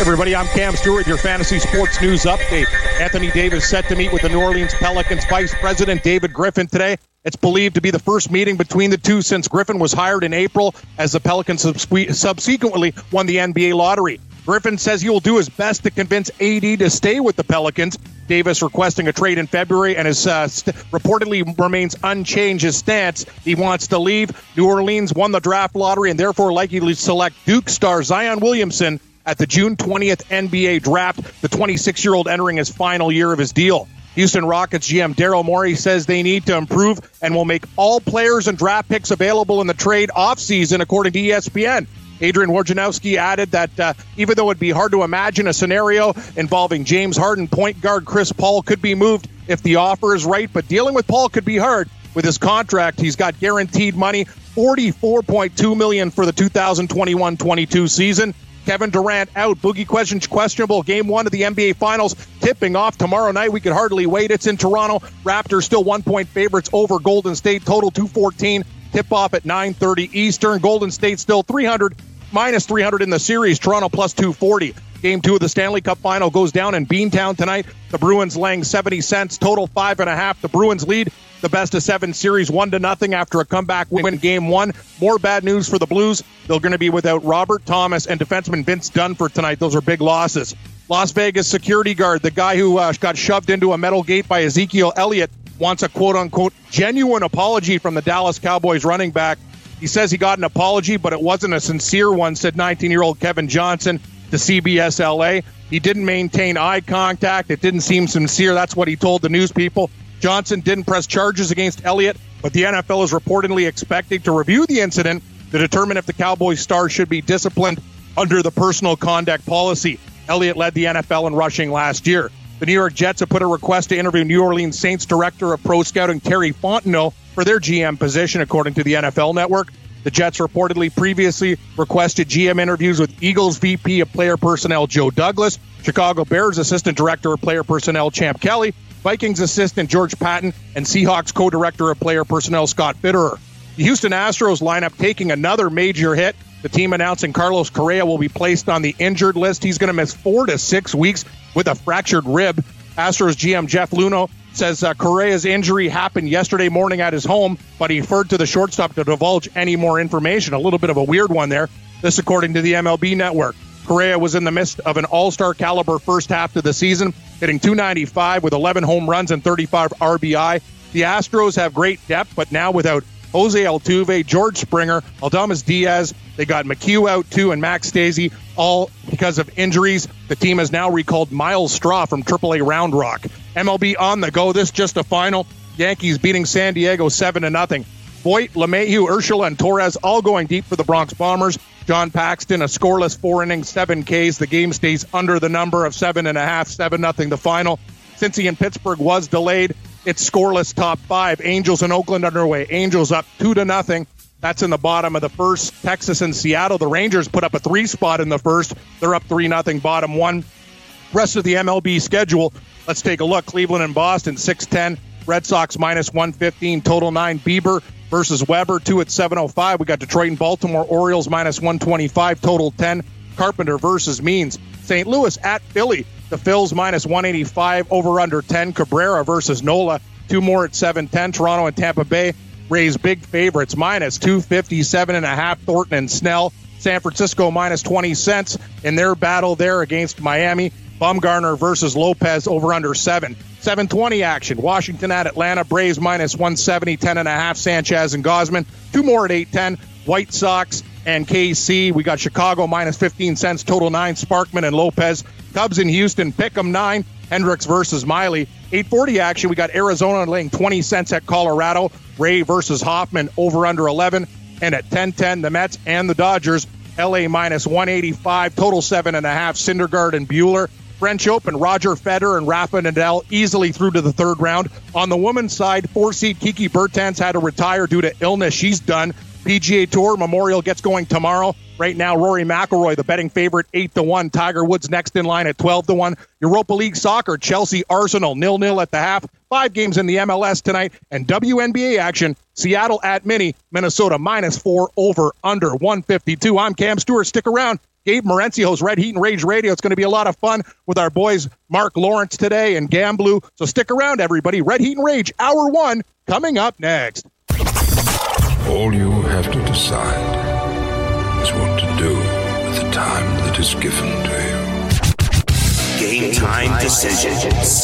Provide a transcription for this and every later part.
Everybody, I'm Cam Stewart, your fantasy sports news update. Anthony Davis set to meet with the New Orleans Pelicans Vice President David Griffin today. It's believed to be the first meeting between the two since Griffin was hired in April, as the Pelicans subsequently won the NBA lottery. Griffin says he will do his best to convince AD to stay with the Pelicans. Davis requesting a trade in February and reportedly remains unchanged his stance. He wants to leave. New Orleans won the draft lottery and therefore likely to select Duke star Zion Williamson at the June 20th NBA draft, the 26-year-old entering his final year of his deal. Houston Rockets GM Daryl Morey says they need to improve and will make all players and draft picks available in the trade offseason, according to ESPN. Adrian Wojnarowski added that even though it'd be hard to imagine a scenario involving James Harden, point guard Chris Paul could be moved if the offer is right, but dealing with Paul could be hard. With his contract, he's got guaranteed money, $44.2 million for the 2021-22 season. Kevin Durant out. Boogie questionable. Game 1 of the NBA Finals tipping off tomorrow night. We could hardly wait. It's in Toronto. Raptors still 1-point favorites over Golden State. Total 214. Tip off at 9:30 Eastern. Golden State still minus 300 in the series. Toronto plus 240. Game 2 of the Stanley Cup Final goes down in Beantown tonight. The Bruins laying 70 cents. Total 5.5. The Bruins lead the best-of-7 series 1-0 after a comeback win Game 1. More bad news for the Blues. They're going to be without Robert Thomas and defenseman Vince Dunn for tonight. Those are big losses. Las Vegas security guard, the guy who got shoved into a metal gate by Ezekiel Elliott, wants a quote-unquote genuine apology from the Dallas Cowboys running back. He says he got an apology, but it wasn't a sincere one, said 19-year-old Kevin Johnson to CBS LA. He didn't maintain eye contact. It didn't seem sincere. That's what he told the news people. Johnson didn't press charges against Elliott, but the NFL is reportedly expecting to review the incident to determine if the Cowboys star should be disciplined under the personal conduct policy. Elliott led the NFL in rushing last year. The New York Jets have put a request to interview New Orleans Saints director of pro scouting Terry Fontenot for their GM position, according to the NFL Network. The Jets reportedly previously requested GM interviews with Eagles VP of player personnel Joe Douglas, Chicago Bears assistant director of player personnel Champ Kelly, Vikings assistant George Patton, and Seahawks co-director of player personnel Scott Fitterer. The Houston Astros lineup taking another major hit. The team announcing Carlos Correa will be placed on the injured list. He's going to miss 4 to 6 weeks with a fractured rib. Astros GM Jeff Luhnow says Correa's injury happened yesterday morning at his home, but he deferred to the shortstop to divulge any more information. A little bit of a weird one there. This according to the MLB Network. Correa was in the midst of an all-star caliber first half of the season, hitting .295 with 11 home runs and 35 RBI. The Astros have great depth, but now without Jose Altuve, George Springer, Aldamas Diaz, they got McHugh out too, and Max Stasey, all because of injuries. The team has now recalled Miles Straw from AAA Round Rock. MLB on the go. This just a final. Yankees beating San Diego 7-0. Voit, LeMahieu, Urshela, and Torres all going deep for the Bronx Bombers. John Paxton, a scoreless 4 innings, 7 Ks. The game stays under the number of 7.5, 7-0 the final. Cincy and Pittsburgh was delayed. It's scoreless top 5. Angels and Oakland underway. Angels up 2-0. That's in the bottom of the first. Texas and Seattle. The Rangers put up a 3 spot in the first. They're up 3-0, bottom 1. Rest of the MLB schedule. Let's take a look. Cleveland and Boston, 6-10. Red Sox minus 115, total 9. Bieber versus Weber, 2 at 7:05. We got Detroit and Baltimore Orioles minus 125, total 10. Carpenter versus Means. St. Louis at Philly. The Phils minus 185, over under 10. Cabrera versus Nola, 2 more at 7:10. Toronto and Tampa Bay raise big favorites, minus 257.5. Thornton and Snell. San Francisco minus 20 cents in their battle there against Miami. Bumgarner versus Lopez, over under 7. 7:20 action. Washington at Atlanta. Braves minus 170, 10.5. Sanchez and Gausman. 2 more at 8:10. White Sox and KC. We got Chicago minus 15 cents, total 9. Sparkman and Lopez. Cubs in Houston, pick 'em 9. Hendricks versus Miley. 8:40 action. We got Arizona laying 20 cents at Colorado. Ray versus Hoffman, over under 11. And at 10:10, the Mets and the Dodgers. LA minus 185, total 7.5. Syndergaard and Bueller. French Open, Roger Federer and Rafa Nadal easily through to the third round. On the women's side, 4-seed Kiki Bertens had to retire due to illness. She's done. PGA Tour Memorial gets going tomorrow. Right now, Rory McIlroy, the betting favorite, 8-1. Tiger Woods next in line at 12-1. Europa League soccer, Chelsea Arsenal 0-0 at the half. 5 games in the MLS tonight, and WNBA action, Seattle at Mini, Minnesota -4 over under 152. I'm Cam Stewart. Stick around. Gabe Morency hosts Red Heat and Rage Radio. It's going to be a lot of fun with our boys Mark Lawrence today and Gamblu. So stick around, everybody. Red Heat and Rage, Hour 1, coming up next. All you have to decide is what to do with the time that is given to you. Game time decisions.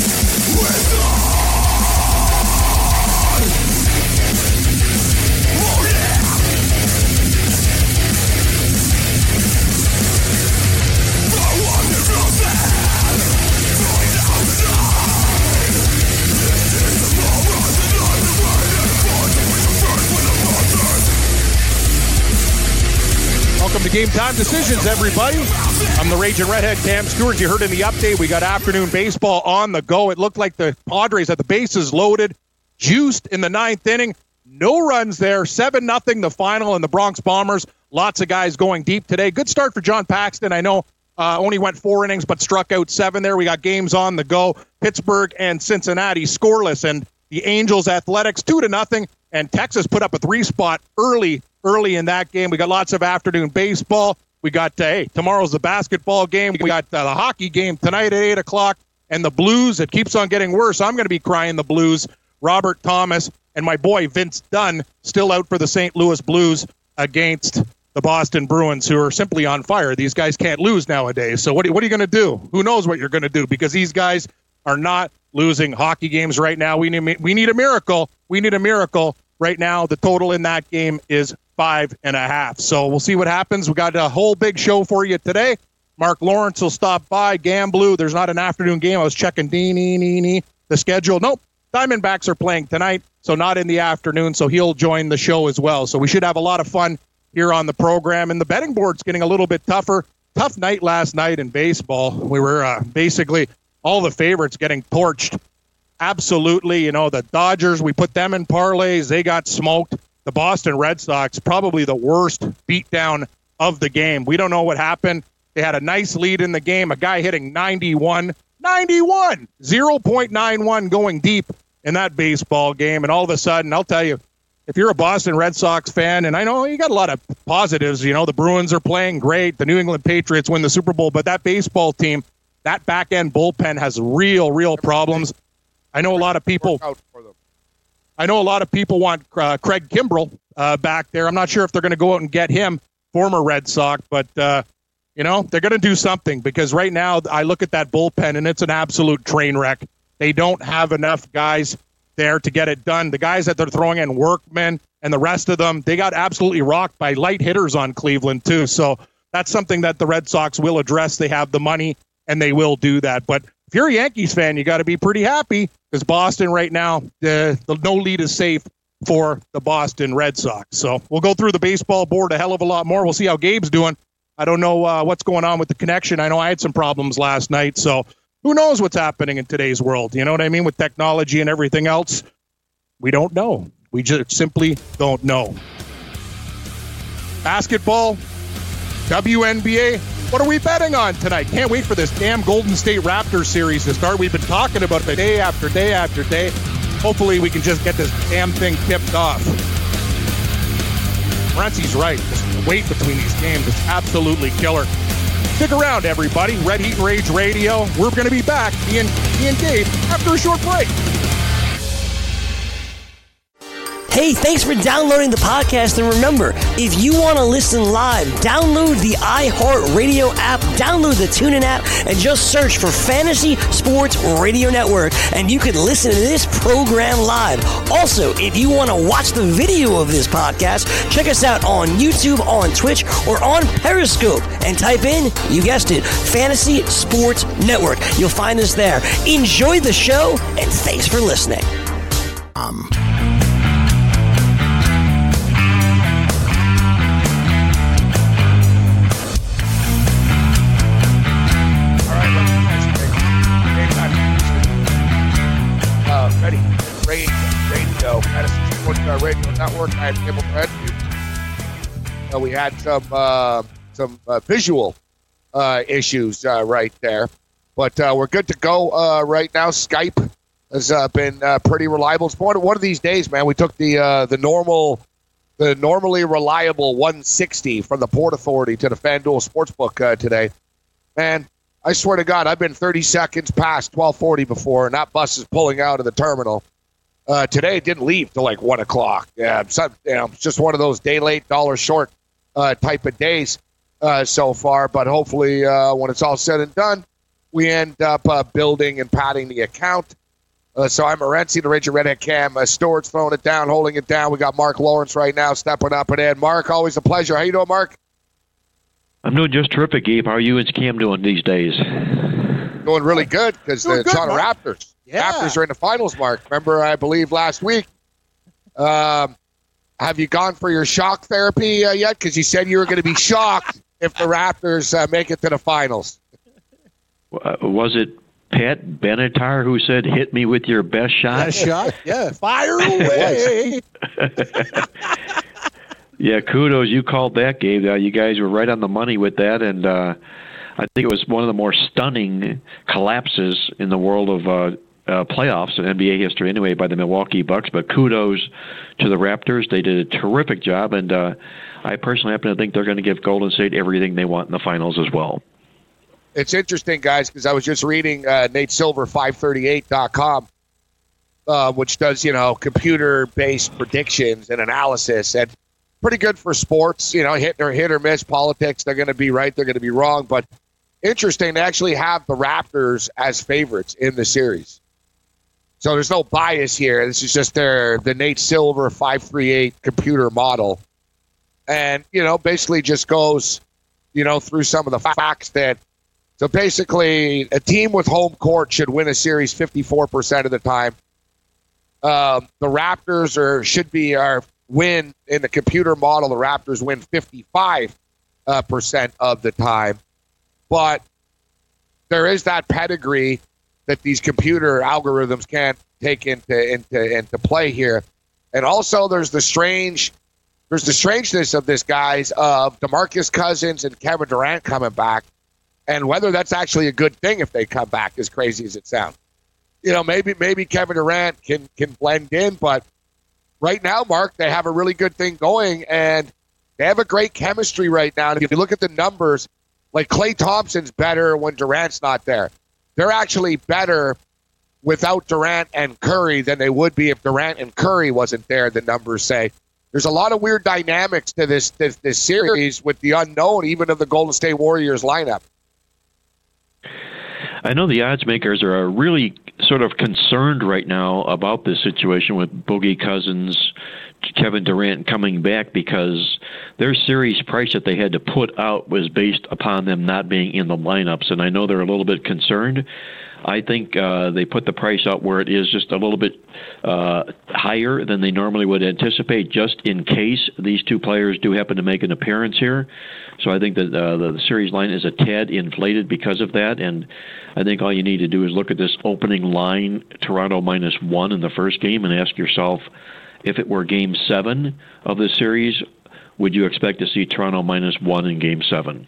Welcome to Game Time Decisions, everybody. I'm the Raging Redhead, Cam Stewart. You heard in the update, we got afternoon baseball on the go. It looked like the Padres had the bases loaded, juiced in the 9th inning. No runs there, 7-0 the final, and the Bronx Bombers. Lots of guys going deep today. Good start for John Paxton. I know only went 4 innings, but struck out 7 there. We got games on the go. Pittsburgh and Cincinnati scoreless, and the Angels Athletics 2-0, and Texas put up a 3-spot early in that game. We got lots of afternoon baseball. We got, tomorrow's the basketball game. We got the hockey game tonight at 8 o'clock. And the Blues, it keeps on getting worse. I'm going to be crying the Blues. Robert Thomas and my boy Vince Dunn still out for the St. Louis Blues against the Boston Bruins, who are simply on fire. These guys can't lose nowadays. So what are you going to do? Who knows what you're going to do? Because these guys are not losing hockey games right now. We need a miracle. We need a miracle. Right now, the total in that game is 5.5. So we'll see what happens. We got a whole big show for you today. Mark Lawrence will stop by. Gamblu, there's not an afternoon game. I was checking the schedule. Nope. Diamondbacks are playing tonight, so not in the afternoon, so he'll join the show as well. So we should have a lot of fun here on the program. And the betting board's getting a little bit tougher. Tough night last night in baseball. We were basically all the favorites getting torched. Absolutely. The Dodgers, we put them in parlays. They got smoked. The Boston Red Sox, probably the worst beatdown of the game. We don't know what happened. They had a nice lead in the game. A guy hitting 91, 0.91 going deep in that baseball game. And all of a sudden, I'll tell you, if you're a Boston Red Sox fan, and I know you got a lot of positives, the Bruins are playing great. The New England Patriots win the Super Bowl, but that baseball team, that back-end bullpen has real problems. I know a lot of people want Craig Kimbrell back there. I'm not sure if they're going to go out and get him, former Red Sox, but they're going to do something, because right now I look at that bullpen and it's an absolute train wreck. They don't have enough guys there to get it done. The guys that they're throwing in, Workman and the rest of them, they got absolutely rocked by light hitters on Cleveland too. So that's something that the Red Sox will address. They have the money and they will do that. But if you're a Yankees fan, you got to be pretty happy, because Boston right now, the no lead is safe for the Boston Red Sox. So we'll go through the baseball board a hell of a lot more. We'll see how Gabe's doing. I don't know what's going on with the connection. I know I had some problems last night, so who knows what's happening in today's world? You know what I mean? With technology and everything else, we don't know. We just simply don't know. Basketball, WNBA. What are we betting on tonight? Can't wait for this damn Golden State Raptors series to start. We've been talking about it day after day after day. Hopefully we can just get this damn thing tipped off. Morency's right. Just the wait between these games is absolutely killer. Stick around, everybody. Red Heat and Rage Radio. We're going to be back, me and Dave, after a short break. Hey, thanks for downloading the podcast. And remember, if you want to listen live, download the iHeartRadio app, download the TuneIn app, and just search for Fantasy Sports Radio Network, and you can listen to this program live. Also, if you want to watch the video of this podcast, check us out on YouTube, on Twitch, or on Periscope, and type in, you guessed it, Fantasy Sports Network. You'll find us there. Enjoy the show, and thanks for listening. Fantasy Sports Radio Network. I am able to we had some visual issues right there, but we're good to go right now. Skype has been pretty reliable. It's one of these days, man. We took the normally reliable 160 from the Port Authority to the FanDuel Sportsbook today. Man, I swear to God, I've been 30 seconds past 1240 before, and that bus is pulling out of the terminal. Today it didn't leave till like 1 o'clock. Yeah, it's just one of those day late, dollar short type of days so far. But hopefully when it's all said and done, we end up building and padding the account. So I'm Morency, the Ranger Redhead Cam. Stewart's throwing it down, holding it down. We got Mark Lawrence right now stepping up and in. Mark, always a pleasure. How you doing, Mark? I'm doing just terrific, Gabe. How are you and Cam doing these days? Doing really good because the Toronto Raptors. Yeah. Raptors are in the finals, Mark. Remember, I believe, last week. Have you gone for your shock therapy yet? Because you said you were going to be shocked if the Raptors make it to the finals. Was it Pat Benatar who said, "Hit me with your best shot"? Best shot? Yeah. Fire away. Yeah, kudos. You called that, Gabe. You guys were right on the money with that, and I think it was one of the more stunning collapses in the world of playoffs in NBA history anyway by the Milwaukee Bucks. But kudos to the Raptors. They did a terrific job, and I personally happen to think they're going to give Golden State everything they want in the finals as well. It's interesting, guys, because I was just reading Nate Silver, 538.com, which does, computer-based predictions and analysis, and pretty good for sports, hit or miss politics. They're going to be right, they're going to be wrong, but interesting to actually have the Raptors as favorites in the series. So there's no bias here. This is just the Nate Silver 538 computer model. And, basically just goes, through some of the facts that, so basically a team with home court should win a series 54% of the time. The Raptors should win in the computer model. The Raptors win 55% of the time. But there is that pedigree that these computer algorithms can't take into play here. And also there's the strangeness of this, guys, of DeMarcus Cousins and Kevin Durant coming back, and whether that's actually a good thing if they come back, as crazy as it sounds. Maybe Kevin Durant can blend in, but right now, Mark, they have a really good thing going, and they have a great chemistry right now. And if you look at the numbers, like Klay Thompson's better when Durant's not there. They're actually better without Durant and Curry than they would be if Durant and Curry wasn't there, the numbers say. There's a lot of weird dynamics to this series with the unknown, even of the Golden State Warriors lineup. I know the odds makers are really sort of concerned right now about this situation with Boogie Cousins, Kevin Durant coming back, because their series price that they had to put out was based upon them not being in the lineups, and I know they're a little bit concerned. I think they put the price out where it is just a little bit higher than they normally would anticipate, just in case these two players do happen to make an appearance here. So I think that the series line is a tad inflated because of that, and I think all you need to do is look at this opening line, Toronto -1 in the first game, and ask yourself, if it were Game 7 of this series, would you expect to see Toronto -1 in Game 7?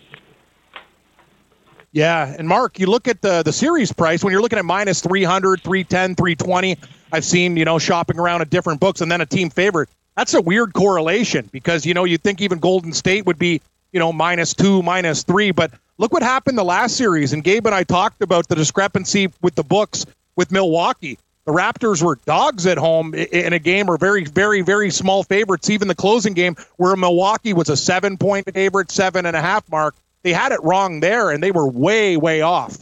Yeah, and Mark, you look at the series price, when you're looking at -300, 310, 320, I've seen, shopping around at different books, and then a team favorite. That's a weird correlation because, you'd think even Golden State would be, -2, -3, but look what happened the last series, and Gabe and I talked about the discrepancy with the books with Milwaukee. The Raptors were dogs at home in a game, or very, very, very small favorites, even the closing game where Milwaukee was a 7-point favorite, 7.5 mark. They had it wrong there, and they were way, way off.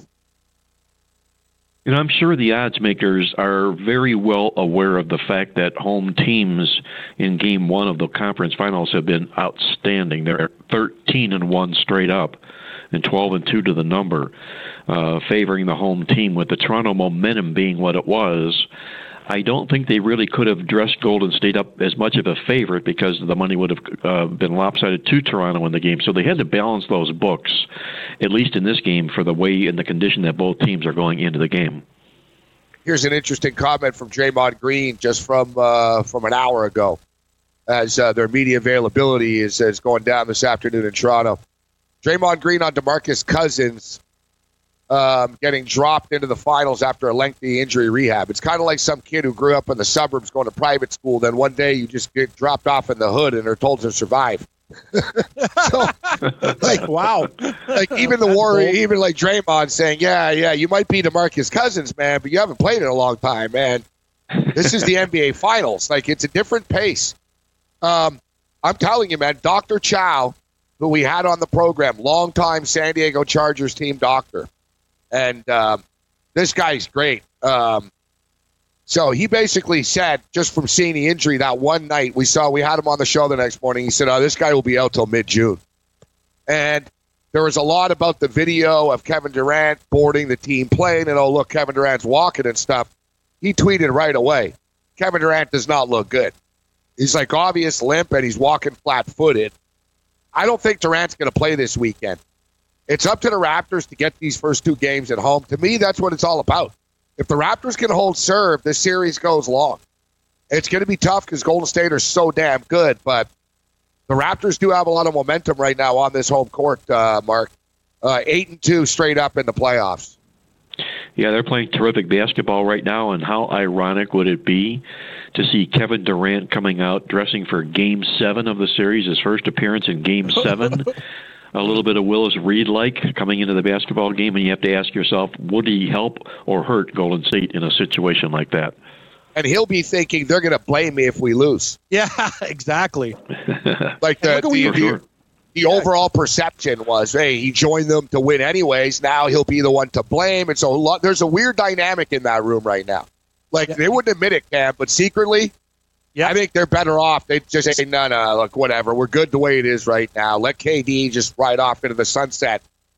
I'm sure the odds makers are very well aware of the fact that home teams in Game 1 of the conference finals have been outstanding. They're 13-1 straight up and 12-2 to the number, favoring the home team, with the Toronto momentum being what it was. I don't think they really could have dressed Golden State up as much of a favorite because the money would have been lopsided to Toronto in the game. So they had to balance those books, at least in this game, for the way and the condition that both teams are going into the game. Here's an interesting comment from Draymond Green just from an hour ago, as their media availability is going down this afternoon in Toronto. Draymond Green on DeMarcus Cousins getting dropped into the finals after a lengthy injury rehab. It's kind of like some kid who grew up in the suburbs going to private school. Then one day you just get dropped off in the hood and are told to survive. So, like, wow. Like even the Warrior, even like Draymond saying, yeah, you might be DeMarcus Cousins, man, but you haven't played in a long time, man. This is the NBA Finals. Like, it's a different pace. I'm telling you, man, Dr. Chow, who we had on the program, longtime San Diego Chargers team doctor. And this guy's great. So he basically said, just from seeing the injury that one night, we had him on the show the next morning. He said, this guy will be out till mid-June. And there was a lot about the video of Kevin Durant boarding the team plane and, look, Kevin Durant's walking and stuff. He tweeted right away, Kevin Durant does not look good. He's like obvious limp and he's walking flat-footed. I don't think Durant's going to play this weekend. It's up to the Raptors to get these first two games at home. To me, that's what it's all about. If the Raptors can hold serve, this series goes long. It's going to be tough because Golden State are so damn good, but the Raptors do have a lot of momentum right now on this home court, Mark. 8-2 straight up in the playoffs. Yeah, they're playing terrific basketball right now, and how ironic would it be to see Kevin Durant coming out dressing for Game 7 of the series, his first appearance in Game 7. A little bit of Willis Reed-like coming into the basketball game, and you have to ask yourself, would he help or hurt Golden State in a situation like that? And he'll be thinking, they're going to blame me if we lose. Yeah, exactly. Like the overall perception was, hey, he joined them to win anyways. Now he'll be the one to blame. And so there's a weird dynamic in that room right now. Like, they wouldn't admit it, Cam, but secretly, I think they're better off. They just say, no, look, whatever. We're good the way it is right now. Let KD just ride off into the sunset.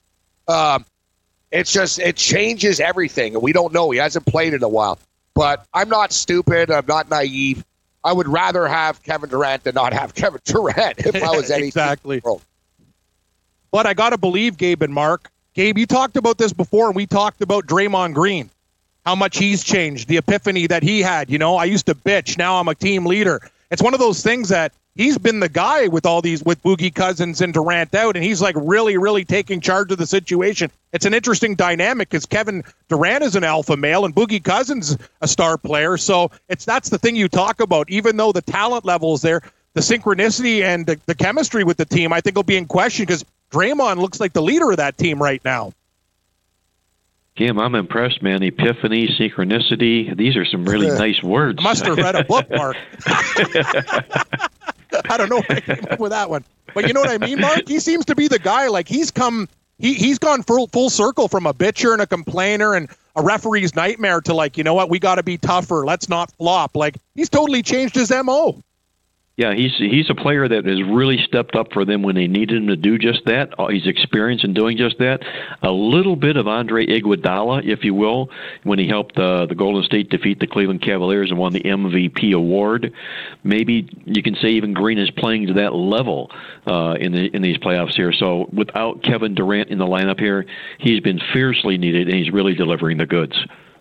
It changes everything. And we don't know. He hasn't played in a while. But I'm not stupid. I'm not naive. I would rather have Kevin Durant than not have Kevin Durant if I was any exactly. But I got to believe Gabe and Mark. Gabe, you talked about this before, and we talked about Draymond Green, how much he's changed, the epiphany that he had. I used to bitch. Now I'm a team leader. It's one of those things that he's been the guy with all these, with Boogie Cousins and Durant out, and he's like really, really taking charge of the situation. It's an interesting dynamic because Kevin Durant is an alpha male and Boogie Cousins a star player. So that's the thing you talk about. Even though the talent level is there, the synchronicity and the chemistry with the team, I think, will be in question because Draymond looks like the leader of that team right now. Kim, I'm impressed, man. Epiphany, synchronicity, these are some really nice words. Must have read a book, Mark. I don't know where I came up with that one. But you know what I mean, Mark? He seems to be the guy, like he's gone full circle from a bitcher and a complainer and a referee's nightmare to like, you know what, we got to be tougher. Let's not flop. Like, he's totally changed his MO. Yeah, he's a player that has really stepped up for them when they needed him to do just that. He's experienced in doing just that. A little bit of Andre Iguodala, if you will, when he helped the Golden State defeat the Cleveland Cavaliers and won the MVP award. Maybe you can say even Green is playing to that level in these playoffs here. So without Kevin Durant in the lineup here, he's been fiercely needed, and he's really delivering the goods.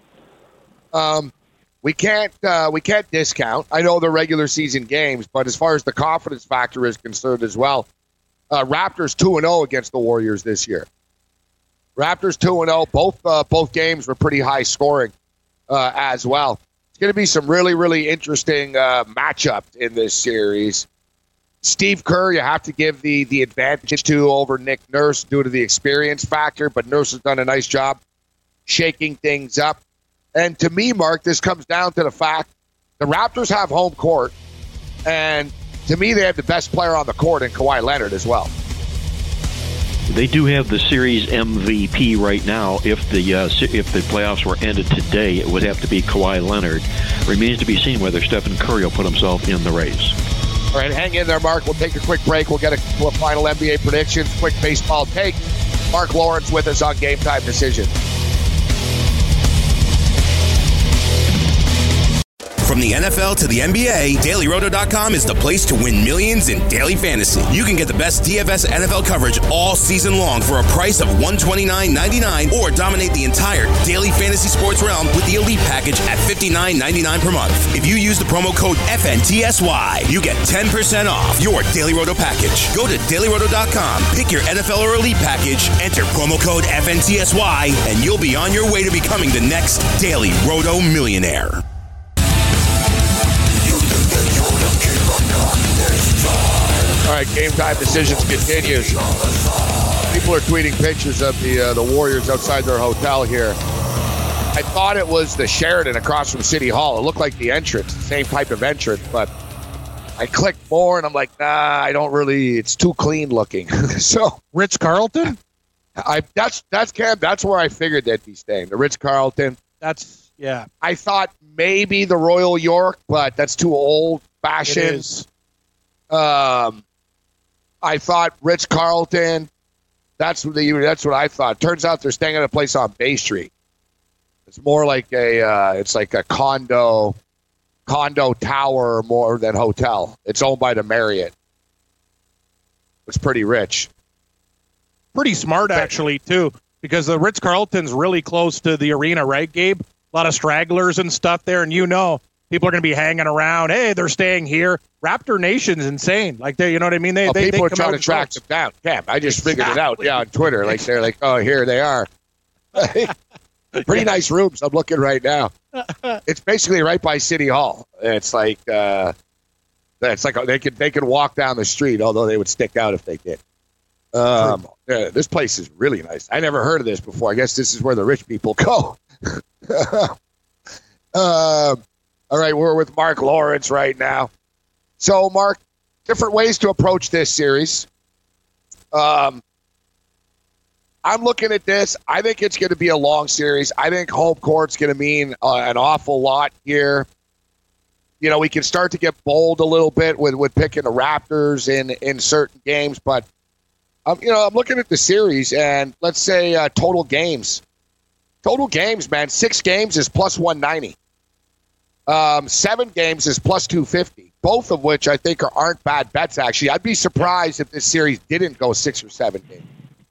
We can't discount. I know the regular season games, but as far as the confidence factor is concerned as well, Raptors 2-0 against the Warriors this year. Raptors 2-0. Both games were pretty high scoring as well. It's going to be some really, really interesting matchups in this series. Steve Kerr, you have to give the advantage to over Nick Nurse due to the experience factor, but Nurse has done a nice job shaking things up. And to me, Mark, this comes down to the fact the Raptors have home court, and to me, they have the best player on the court in Kawhi Leonard as well. They do have the series MVP right now. If the playoffs were ended today, it would have to be Kawhi Leonard. Remains to be seen whether Stephen Curry will put himself in the race. All right, hang in there, Mark. We'll take a quick break. We'll get a final NBA predictions, quick baseball take. Mark Lawrence with us on Game Time Decision. From the NFL to the NBA, DailyRoto.com is the place to win millions in daily fantasy. You can get the best DFS NFL coverage all season long for a price of $129.99 or dominate the entire daily fantasy sports realm with the Elite Package at $59.99 per month. If you use the promo code FNTSY, you get 10% off your Daily Roto package. Go to DailyRoto.com, pick your NFL or Elite Package, enter promo code FNTSY, and you'll be on your way to becoming the next Daily Roto millionaire. All right, Game Time Decisions continues. People are tweeting pictures of the Warriors outside their hotel here. I thought it was the Sheraton across from City Hall. It looked like the entrance, same type of entrance, but I clicked more and I'm like, nah, I don't really. It's too clean looking. So Ritz-Carlton? That's Cam. That's where I figured they'd be staying. The Ritz-Carlton. Yeah. I thought maybe the Royal York, but that's too old fashioned. It is. I thought Ritz-Carlton. That's what I thought. Turns out they're staying at a place on Bay Street. It's more like it's like a condo tower more than hotel. It's owned by the Marriott. It's pretty rich. Pretty smart, actually, too, because the Ritz-Carlton's really close to the arena, right, Gabe? A lot of stragglers and stuff there, and people are going to be hanging around. Hey, they're staying here. Raptor Nation's insane. Like, you know what I mean? People are trying to track them down. Cam, I just figured it out. Yeah, on Twitter. Like, they're like, oh, here they are. Pretty nice rooms. I'm looking right now. It's basically right by City Hall. It's like they could walk down the street, although they would stick out if they did. This place is really nice. I never heard of this before. I guess this is where the rich people go. All right, we're with Mark Lawrence right now. So, Mark, different ways to approach this series. I'm looking at this. I think it's going to be a long series. I think home court's going to mean an awful lot here. We can start to get bold a little bit with picking the Raptors in certain games, but I'm looking at the series, and let's say total games. Total games, man. 6 games is plus 190. 7 games is plus 250. Both of which I think aren't bad bets, actually. I'd be surprised if this series didn't go 6 or 7 games.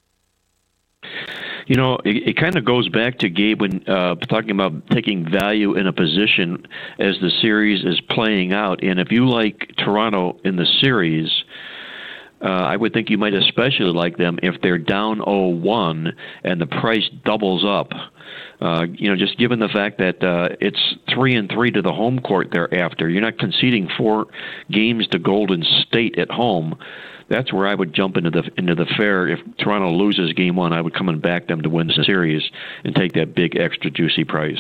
It kind of goes back to Gabe when talking about taking value in a position as the series is playing out. And if you like Toronto in the series, I would think you might especially like them if they're down 0-1 and the price doubles up. Just given the fact that it's 3-3 to the home court thereafter, you're not conceding 4 games to Golden State at home. That's where I would jump into the fair. If Toronto loses game 1, I would come and back them to win the series and take that big extra juicy price.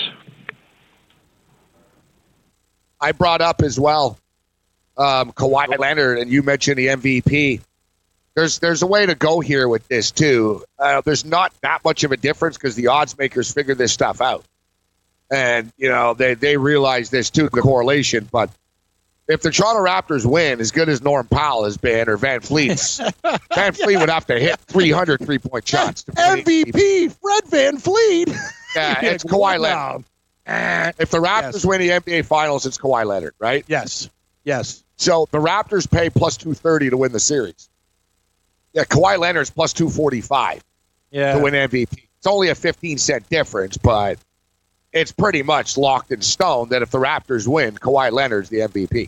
I brought up as well Kawhi Leonard, and you mentioned the MVP. There's a way to go here with this, too. There's not that much of a difference because the odds makers figure this stuff out. And, they realize this, too, the correlation. But if the Toronto Raptors win, as good as Norm Powell has been, or Van Fleet's, Van Fleet would have to hit 300 three-point shots. MVP, Fred Van Fleet. Yeah, it's Kawhi Leonard. If the Raptors win the NBA Finals, it's Kawhi Leonard, right? Yes. So the Raptors pay plus 230 to win the series. Yeah, Kawhi Leonard's plus 245 to win MVP. It's only a 15-cent difference, but it's pretty much locked in stone that if the Raptors win, Kawhi Leonard's the MVP.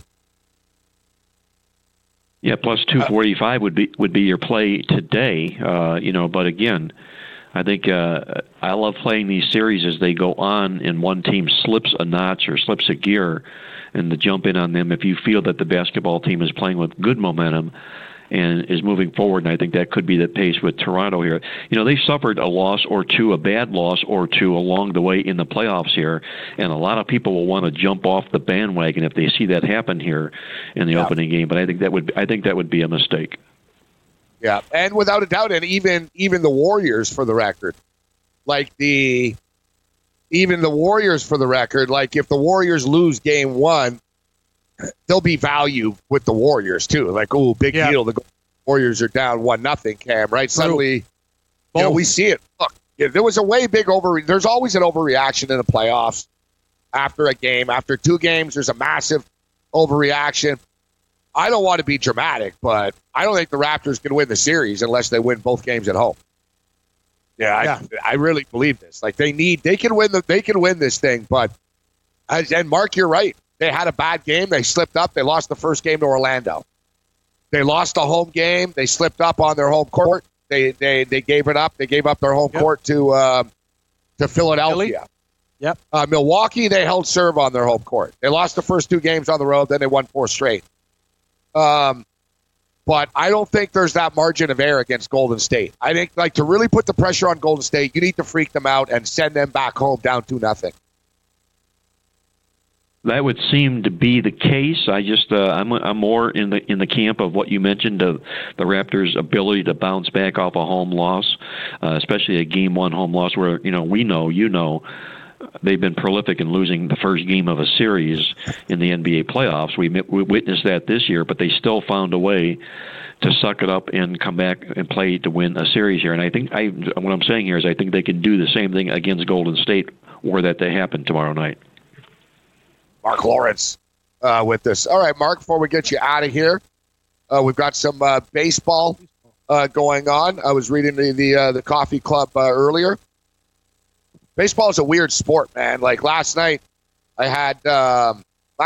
Yeah, plus 245 would be your play today. But again, I think I love playing these series as they go on, and one team slips a notch or slips a gear, and to jump in on them if you feel that the basketball team is playing with good momentum and is moving forward, and I think that could be the pace with Toronto here. They suffered a loss or two, a bad loss or two along the way in the playoffs here, and a lot of people will want to jump off the bandwagon if they see that happen here in the opening game. But I think that would be a mistake. Yeah, and without a doubt, and even the Warriors for the record, like if the Warriors lose game 1. There'll be value with the Warriors, too. Like, big deal. The Warriors are down 1-0, Cam, right? Suddenly, we see it. Look, there was a way big there's always an overreaction in the playoffs. after a game. After 2 games, there's a massive overreaction. I don't want to be dramatic, but I don't think the Raptors can win the series unless they win both games at home. Yeah. I really believe this. Like they can win this thing, but and Mark, you're right. They had a bad game. They slipped up. They lost the first game to Orlando. They lost a home game. They slipped up on their home court. They gave it up. They gave up their home court to Philadelphia. Yep. Milwaukee, they held serve on their home court. They lost the first 2 games on the road. Then they won 4 straight. But I don't think there's that margin of error against Golden State. I think, like, to really put the pressure on Golden State, you need to freak them out and send them back home down 2-0. That would seem to be the case. I just I'm more in the camp of what you mentioned, the Raptors' ability to bounce back off a home loss, especially a Game 1 home loss where they've been prolific in losing the first game of a series in the NBA playoffs. We witnessed that this year, but they still found a way to suck it up and come back and play to win a series here. And I think what I'm saying here is I think they can do the same thing against Golden State were that to happen tomorrow night. Mark Lawrence with this. All right, Mark, before we get you out of here, we've got some baseball going on. I was reading the Coffee Club earlier. Baseball is a weird sport, man. Like last night I had the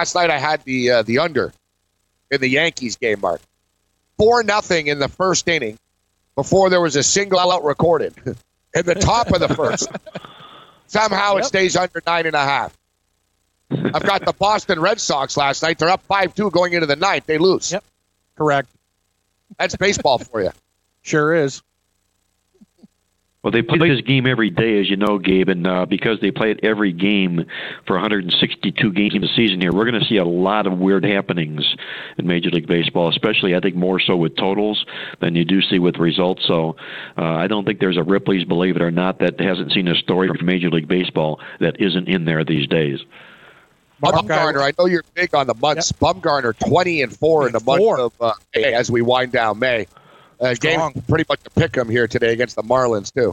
under in the Yankees game, Mark. 4-0 in the first inning before there was a single out recorded in the top of the first. Somehow it stays under 9.5. I've got the Boston Red Sox last night. They're up 5-2 going into the 9th. They lose. Yep. Correct. That's baseball for you. Sure is. Well, they play this game every day, as you know, Gabe, and because they play it every game for 162 games a season here, we're going to see a lot of weird happenings in Major League Baseball, especially, I think, more so with totals than you do see with results. So I don't think there's a Ripley's, believe it or not, that hasn't seen a story from Major League Baseball that isn't in there these days. Bumgarner, I know you're big on the months. Yep. Bumgarner, 20-4 in the month of May as we wind down May. Game pretty much to pick him here today against the Marlins, too.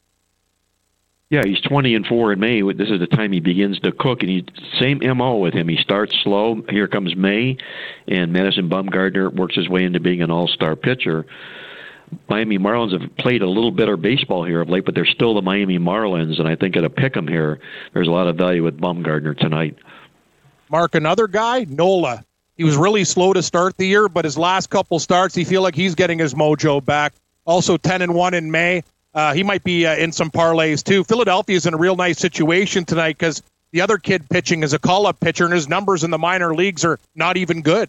Yeah, he's 20-4 in May. This is the time he begins to cook, and same MO with him. He starts slow. Here comes May, and Madison Bumgarner works his way into being an all-star pitcher. Miami Marlins have played a little better baseball here of late, but they're still the Miami Marlins, and I think at a pick 'em here, there's a lot of value with Bumgarner tonight. Mark, another guy, Nola. He was really slow to start the year, but his last couple starts, he feel like he's getting his mojo back. Also 10-1 in May. He might be in some parlays, too. Philadelphia's in a real nice situation tonight because the other kid pitching is a call-up pitcher, and his numbers in the minor leagues are not even good.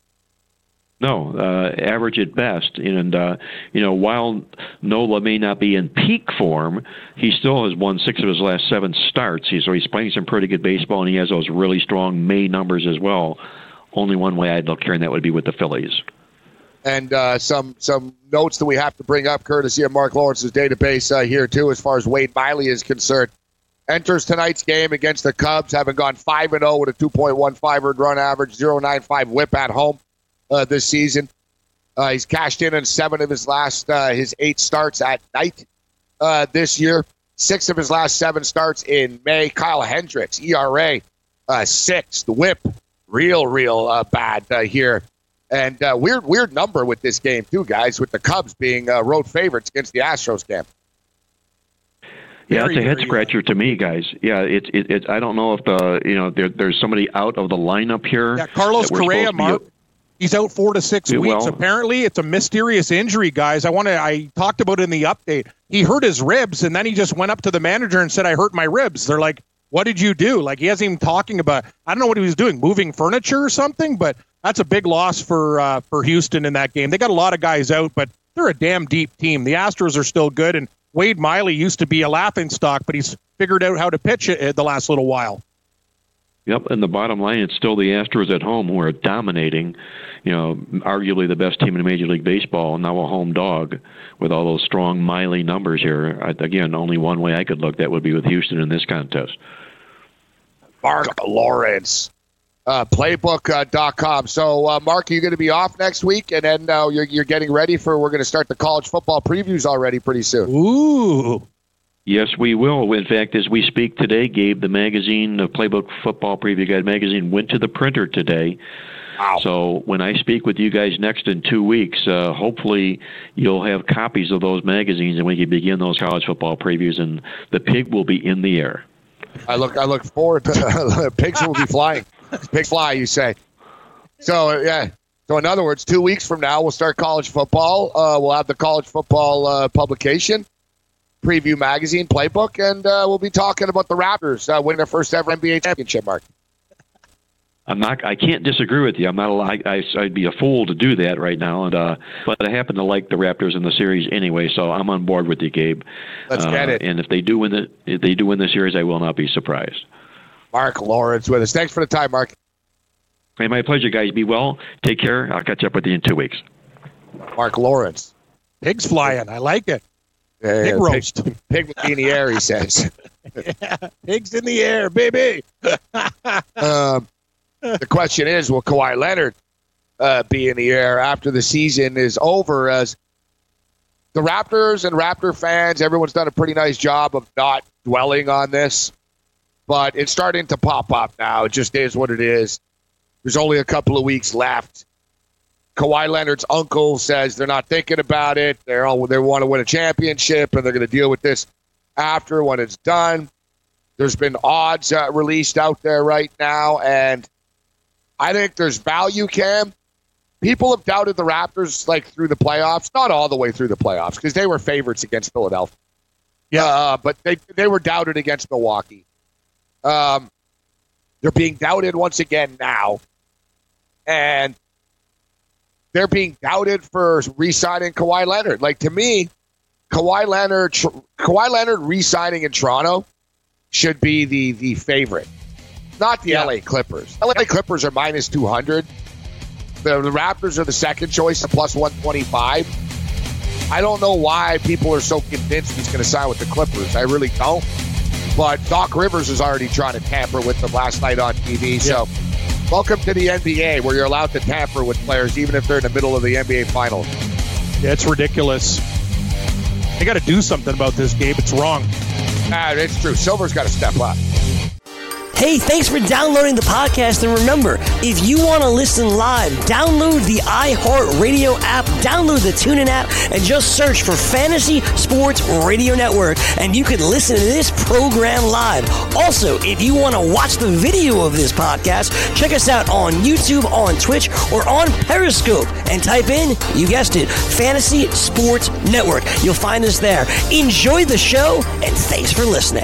No, average at best. And, while Nola may not be in peak form, he still has won 6 of his last 7 starts. So he's playing some pretty good baseball, and he has those really strong May numbers as well. Only one way I'd look here, and that would be with the Phillies. And some notes that we have to bring up, courtesy of Mark Lawrence's database here, too, as far as Wade Miley is concerned. Enters tonight's game against the Cubs, having gone 5-0 with a 2.15 earned run average, 0.95 whip at home this season. He's cashed in 7 of his last his 8 starts at night this year. 6 of his last 7 starts in May. Kyle Hendricks, ERA 6. The whip, real bad here. And weird number with this game, too, guys, with the Cubs being road favorites against the Astros camp. Yeah, it's a head scratcher to me, guys. Yeah, it's. I don't know if there's somebody out of the lineup here. Yeah, Carlos Correa, Mark. He's out 4 to 6 weeks. Well, apparently, it's a mysterious injury, guys. I talked about it in the update. He hurt his ribs, and then he just went up to the manager and said, "I hurt my ribs." They're like, "What did you do?" Like, he hasn't even talking about. I don't know what he was doing, moving furniture or something. But that's a big loss for Houston in that game. They got a lot of guys out, but they're a damn deep team. The Astros are still good, and Wade Miley used to be a laughingstock, but he's figured out how to pitch it the last little while. Yep, and the bottom line, it's still the Astros at home who are dominating, arguably the best team in Major League Baseball, now a home dog with all those strong Miley numbers here. Again, only one way I could look, that would be with Houston in this contest. Mark Lawrence, playbook.com. So, Mark, are you going to be off next week? And then you're getting ready we're going to start the college football previews already pretty soon. Ooh. Yes, we will. In fact, as we speak today, Gabe, the magazine, the Playbook Football Preview Guide magazine, went to the printer today. Wow. So when I speak with you guys next in 2 weeks, hopefully you'll have copies of those magazines and we can begin those college football previews, and the pig will be in the air. I look forward to pigs will be flying. Pigs fly, you say. So, yeah. So, in other words, 2 weeks from now, we'll start college football. We'll have the college football publication, Preview Magazine, Playbook, and we'll be talking about the Raptors winning their first ever NBA championship, Mark. I can't disagree with you. I'm not. I'd be a fool to do that right now. And but I happen to like the Raptors in the series anyway, so I'm on board with you, Gabe. Let's get it. And if they do win the series, I will not be surprised. Mark Lawrence with us. Thanks for the time, Mark. Hey, my pleasure, guys. Be well. Take care. I'll catch up with you in 2 weeks. Mark Lawrence. Pigs flying. I like it. Pig roast. Pig would be in the air, he says. Yeah, pigs in the air, baby. The question is, will Kawhi Leonard be in the air after the season is over? As the Raptors and Raptor fans, everyone's done a pretty nice job of not dwelling on this, but it's starting to pop up now. It just is what it is. There's only a couple of weeks left. Kawhi Leonard's uncle says they're not thinking about it. They want to win a championship, and they're going to deal with this after when it's done. There's been odds released out there right now, and I think there's value, Cam. People have doubted the Raptors through the playoffs, not all the way through the playoffs, because they were favorites against Philadelphia. Yeah, but they were doubted against Milwaukee. They're being doubted once again now, and they're being doubted for re-signing Kawhi Leonard. To me, Kawhi Leonard re-signing in Toronto should be the favorite. Not the LA Clippers. LA Clippers are minus 200. The Raptors are the second choice at plus 125. I don't know why people are so convinced he's going to sign with the Clippers. I really don't. But Doc Rivers is already trying to tamper with them last night on TV. So welcome to the NBA, where you're allowed to tamper with players even if they're in the middle of the NBA Finals. Yeah, it's ridiculous. They got to do something about this, Gabe. It's wrong. It's true. Silver's got to step up. Hey, thanks for downloading the podcast. And remember, if you want to listen live, download the iHeartRadio app, download the TuneIn app, and just search for Fantasy Sports Radio Network, and you can listen to this program live. Also, if you want to watch the video of this podcast, check us out on YouTube, on Twitch, or on Periscope, and type in, you guessed it, Fantasy Sports Network. You'll find us there. Enjoy the show, and thanks for listening.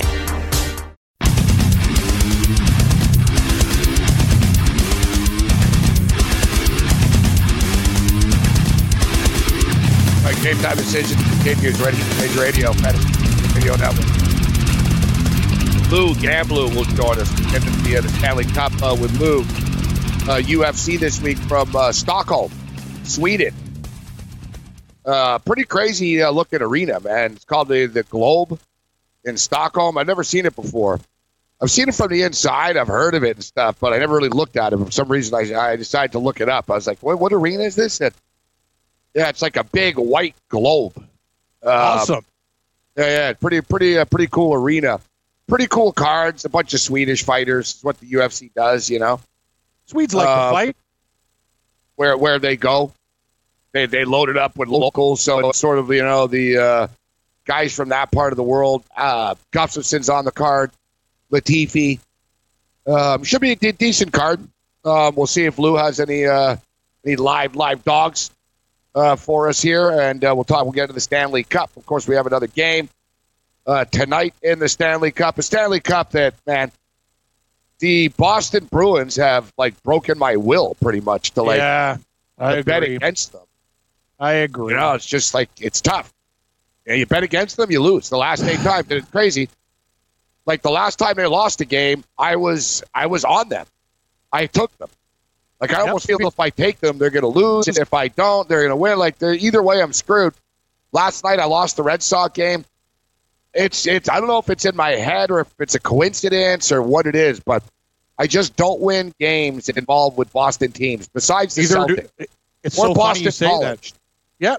Game time decision continues. Ready for Major Radio, Radio Network. Lou Gamblu will join us at the Stanley Cup with Lou. UFC this week from Stockholm, Sweden. Pretty crazy looking arena, man. It's called the Globe in Stockholm. I've never seen it before. I've seen it from the inside. I've heard of it and stuff, but I never really looked at it. For some reason, I decided to look it up. I was like, what arena is this? Yeah, it's like a big white globe. Awesome. Yeah, pretty cool arena. Pretty cool cards. A bunch of Swedish fighters. Is what the UFC does, you know. Swedes like to fight. Where they go, they load it up with locals. So it's sort of the guys from that part of the world. Gustafsson's on the card. Latifi. Should be a decent card. We'll see if Lou has any live dogs for us here, and we'll get to the Stanley Cup. Of course, we have another game tonight in the Stanley Cup. A Stanley Cup that, man, the Boston Bruins have broken my will pretty much to bet against them. I agree. It's just it's tough. You bet against them, you lose. The last 8 times, it's crazy. The last time they lost a game, I was on them. I took them. I almost feel if I take them, they're going to lose. If I don't, they're going to win. Either way, I'm screwed. Last night, I lost the Red Sox game. It's. I don't know if it's in my head or if it's a coincidence or what it is, but I just don't win games involved with Boston teams. Besides the Celtics, it's so funny you say that. Yep.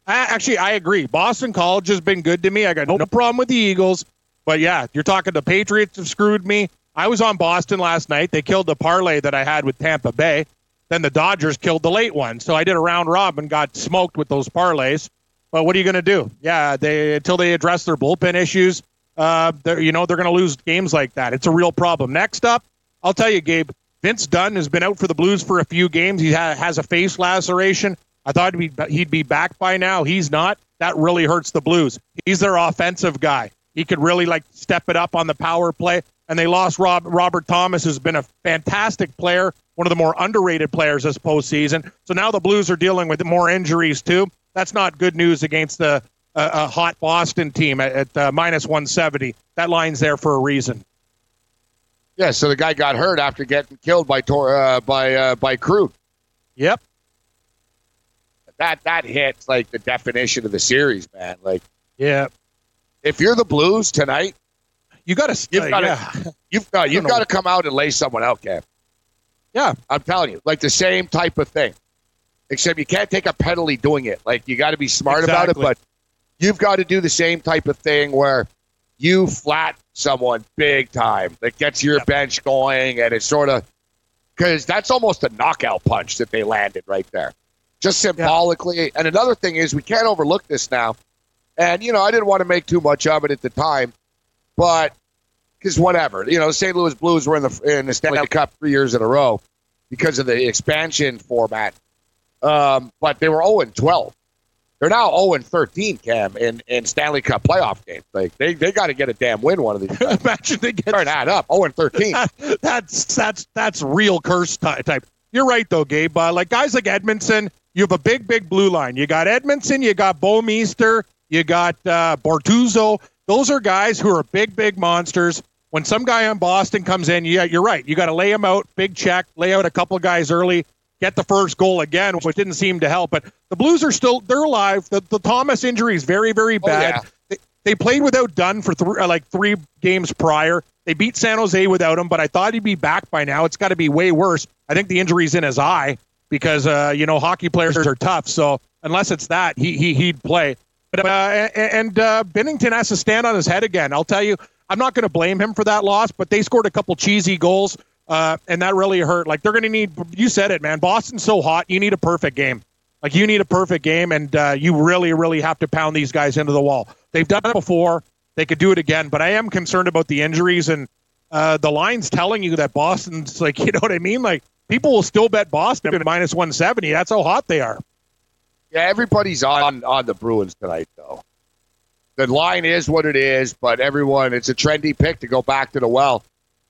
Actually, I agree. Boston College has been good to me. I got no problem with the Eagles. But, yeah, you're talking the Patriots have screwed me. I was on Boston last night. They killed the parlay that I had with Tampa Bay. Then the Dodgers killed the late one. So I did a round robin, got smoked with those parlays. But what are you going to do? Yeah, until they address their bullpen issues, they're going to lose games like that. It's a real problem. Next up, I'll tell you, Gabe, Vince Dunn has been out for the Blues for a few games. He has a face laceration. I thought he'd be back by now. He's not. That really hurts the Blues. He's their offensive guy. He could really step it up on the power play. And they lost Robert Thomas, who's been a fantastic player, one of the more underrated players this postseason. So now the Blues are dealing with more injuries, too. That's not good news against a hot Boston team at minus 170. That line's there for a reason. Yeah, so the guy got hurt after getting killed by Krug. Yep. That hits the definition of the series, man. Yeah. If you're the Blues tonight, you've got to come out and lay someone out, Cam. Yeah, I'm telling you, the same type of thing. Except you can't take a penalty doing it. You got to be smart about it, but you've got to do the same type of thing where you flat someone big time that gets your bench going, and it's sort of because that's almost a knockout punch that they landed right there, just symbolically. Yeah. And another thing is we can't overlook this now. And I didn't want to make too much of it at the time, but because whatever, the St. Louis Blues were in the Stanley Cup 3 years in a row because of the expansion format. But they were 0-12. They're now 0-13, Cam, in Stanley Cup playoff games. They got to get a damn win one of these times. Imagine they get turn that up 0-13. That's real curse type. You're right though, Gabe. Guys like Edmondson, you have a big blue line. You got Edmondson, you got Bouwmeester, you got Bortuzzo. Those are guys who are big monsters. When some guy on Boston comes in, you're right. You got to lay him out, big check, lay out a couple of guys early, get the first goal again, which didn't seem to help. But the Blues they're alive. The Thomas injury is very bad. Oh, yeah. They played without Dunn for 3 games prior. They beat San Jose without him, but I thought he'd be back by now. It's got to be way worse. I think the injury's in his eye because, hockey players are tough. So unless it's that, he'd play. But Binnington has to stand on his head again. I'll tell you, I'm not going to blame him for that loss, but they scored a couple cheesy goals, and that really hurt. They're going to need – you said it, man. Boston's so hot, you need a perfect game. You need a perfect game, and you really have to pound these guys into the wall. They've done it before. They could do it again, but I am concerned about the injuries, and the line's telling you that Boston's you know what I mean? People will still bet Boston at minus 170. That's how hot they are. Yeah, everybody's on the Bruins tonight, though. The line is what it is, but it's a trendy pick to go back to the well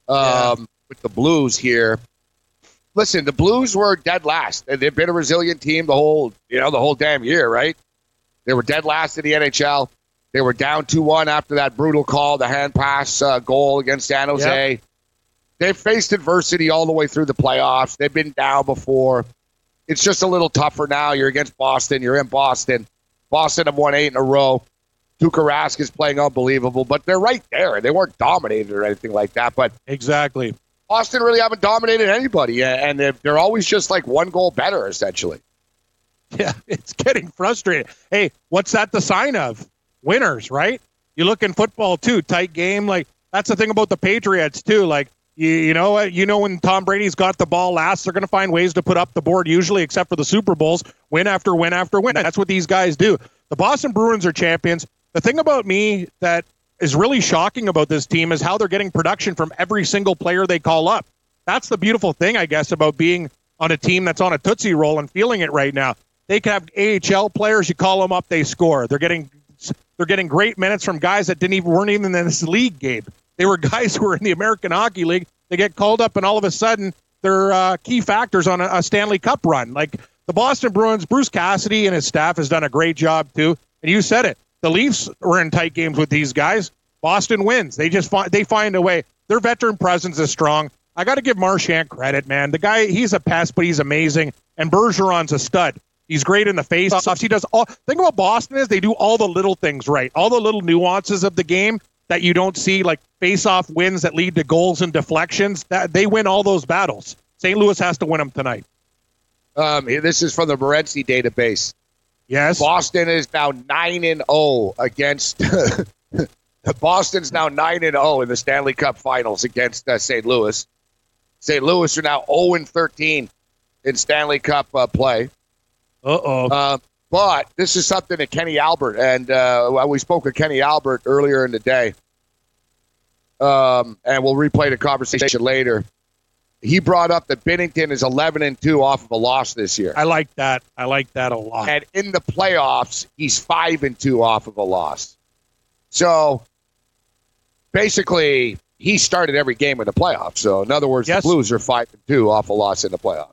with the Blues here. Listen, the Blues were dead last. They've been a resilient team the whole damn year, right? They were dead last in the NHL. They were down 2-1 after that brutal call, the hand pass goal against San Jose. Yep. They've faced adversity all the way through the playoffs. They've been down before. It's just a little tougher now. You're against Boston. You're in Boston. Boston have won 8 in a row. Tuukka Rask is playing unbelievable, but they're right there. They weren't dominated or anything like that. But exactly, Boston really haven't dominated anybody, and they're always just one goal better, essentially. Yeah, it's getting frustrating. Hey, what's that the sign of? Winners, right? You look in football, too. Tight game. That's the thing about the Patriots, too. You know when Tom Brady's got the ball last, they're going to find ways to put up the board, usually, except for the Super Bowls, win after win after win. That's what these guys do. The Boston Bruins are champions. The thing about me that is really shocking about this team is how they're getting production from every single player they call up. That's the beautiful thing, I guess, about being on a team that's on a Tootsie Roll and feeling it right now. They can have AHL players, you call them up, they score. They're getting great minutes from guys that weren't even in this league, Gabe. They were guys who were in the American Hockey League. They get called up, and all of a sudden, they're key factors on a Stanley Cup run. The Boston Bruins, Bruce Cassidy and his staff has done a great job, too. And you said it. The Leafs were in tight games with these guys. Boston wins. They find a way. Their veteran presence is strong. I got to give Marchand credit, man. The guy, he's a pest, but he's amazing. And Bergeron's a stud. He's great in the face-offs. He does all. Thing about Boston is they do all the little things right, all the little nuances of the game that you don't see, like face-off wins that lead to goals and deflections. That they win all those battles. St. Louis has to win them tonight. This is from the Morency database. Yes. Boston is now 9-0 against. Boston's now 9-0 in the Stanley Cup Finals against St. Louis. St. Louis are now 0-13 in Stanley Cup play. But this is something that Kenny Albert, and we spoke with Kenny Albert earlier in the day, and we'll replay the conversation later. He brought up that Binnington is 11-2 off of a loss this year. I like that. I like that a lot. And in the playoffs, he's 5-2 off of a loss. So basically, he started every game in the playoffs. So in other words, yes. The Blues are 5-2 off a loss in the playoffs.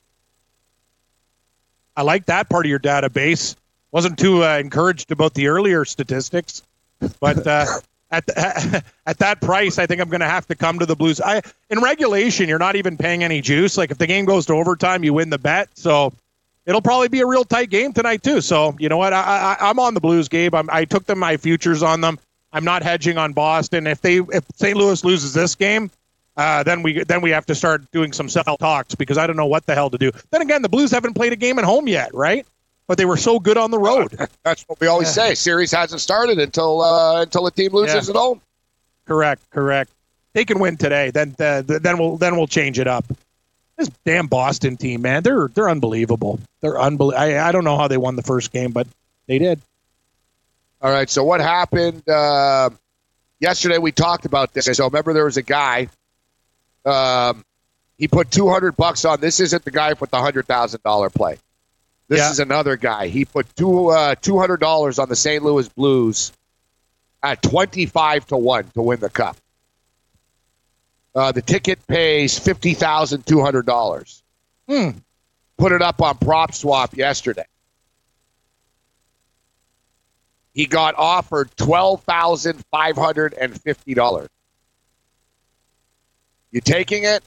I like that part of your database. Wasn't too encouraged about the earlier statistics, but at that price, I think I'm going to have to come to the Blues. In regulation, you're not even paying any juice. Like if the game goes to overtime, you win the bet. So it'll probably be a real tight game tonight too. So you know what? I'm on the Blues, Gabe. I took them my futures on them. I'm not hedging on Boston. If St. Louis loses this game, then we have to start doing some self-talks because I don't know what the hell to do. Then again, the Blues haven't played a game at home yet, right? But they were so good on the road. That's what we always say. Series hasn't started until a team loses at home. Correct. They can win today. Then we'll change it up. This damn Boston team, man, they're unbelievable. They're unbelievable. I don't know how they won the first game, but they did. All right. So what happened yesterday? We talked about this. So remember, there was a guy. He put $200 on. This isn't the guy with the $100,000 play. This is another guy. He put $200 on the St. Louis Blues at 25-1 to win the cup. The ticket pays $50,200. Put it up on PropSwap yesterday. He got offered $12,550. You taking it?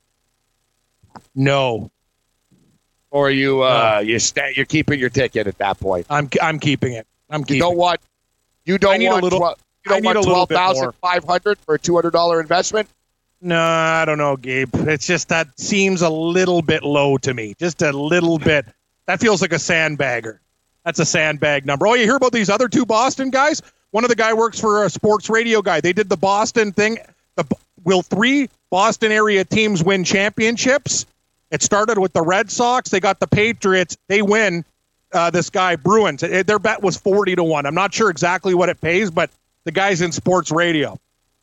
No. Or you're keeping your ticket at that point? I'm keeping it. You know what? You don't want $12,500 for a $200 investment? No, I don't know, Gabe. It's just that seems a little bit low to me. Just a little bit. That feels like a sandbagger. That's a sandbag number. Oh, you hear about these other two Boston guys? One of the guy works for a sports radio guy. They did the Boston thing. Will 3 Boston area teams win championships? It started with the Red Sox. They got the Patriots. They win. This guy, Bruins. Their bet was 40-1. I'm not sure exactly what it pays, but the guy's in sports radio.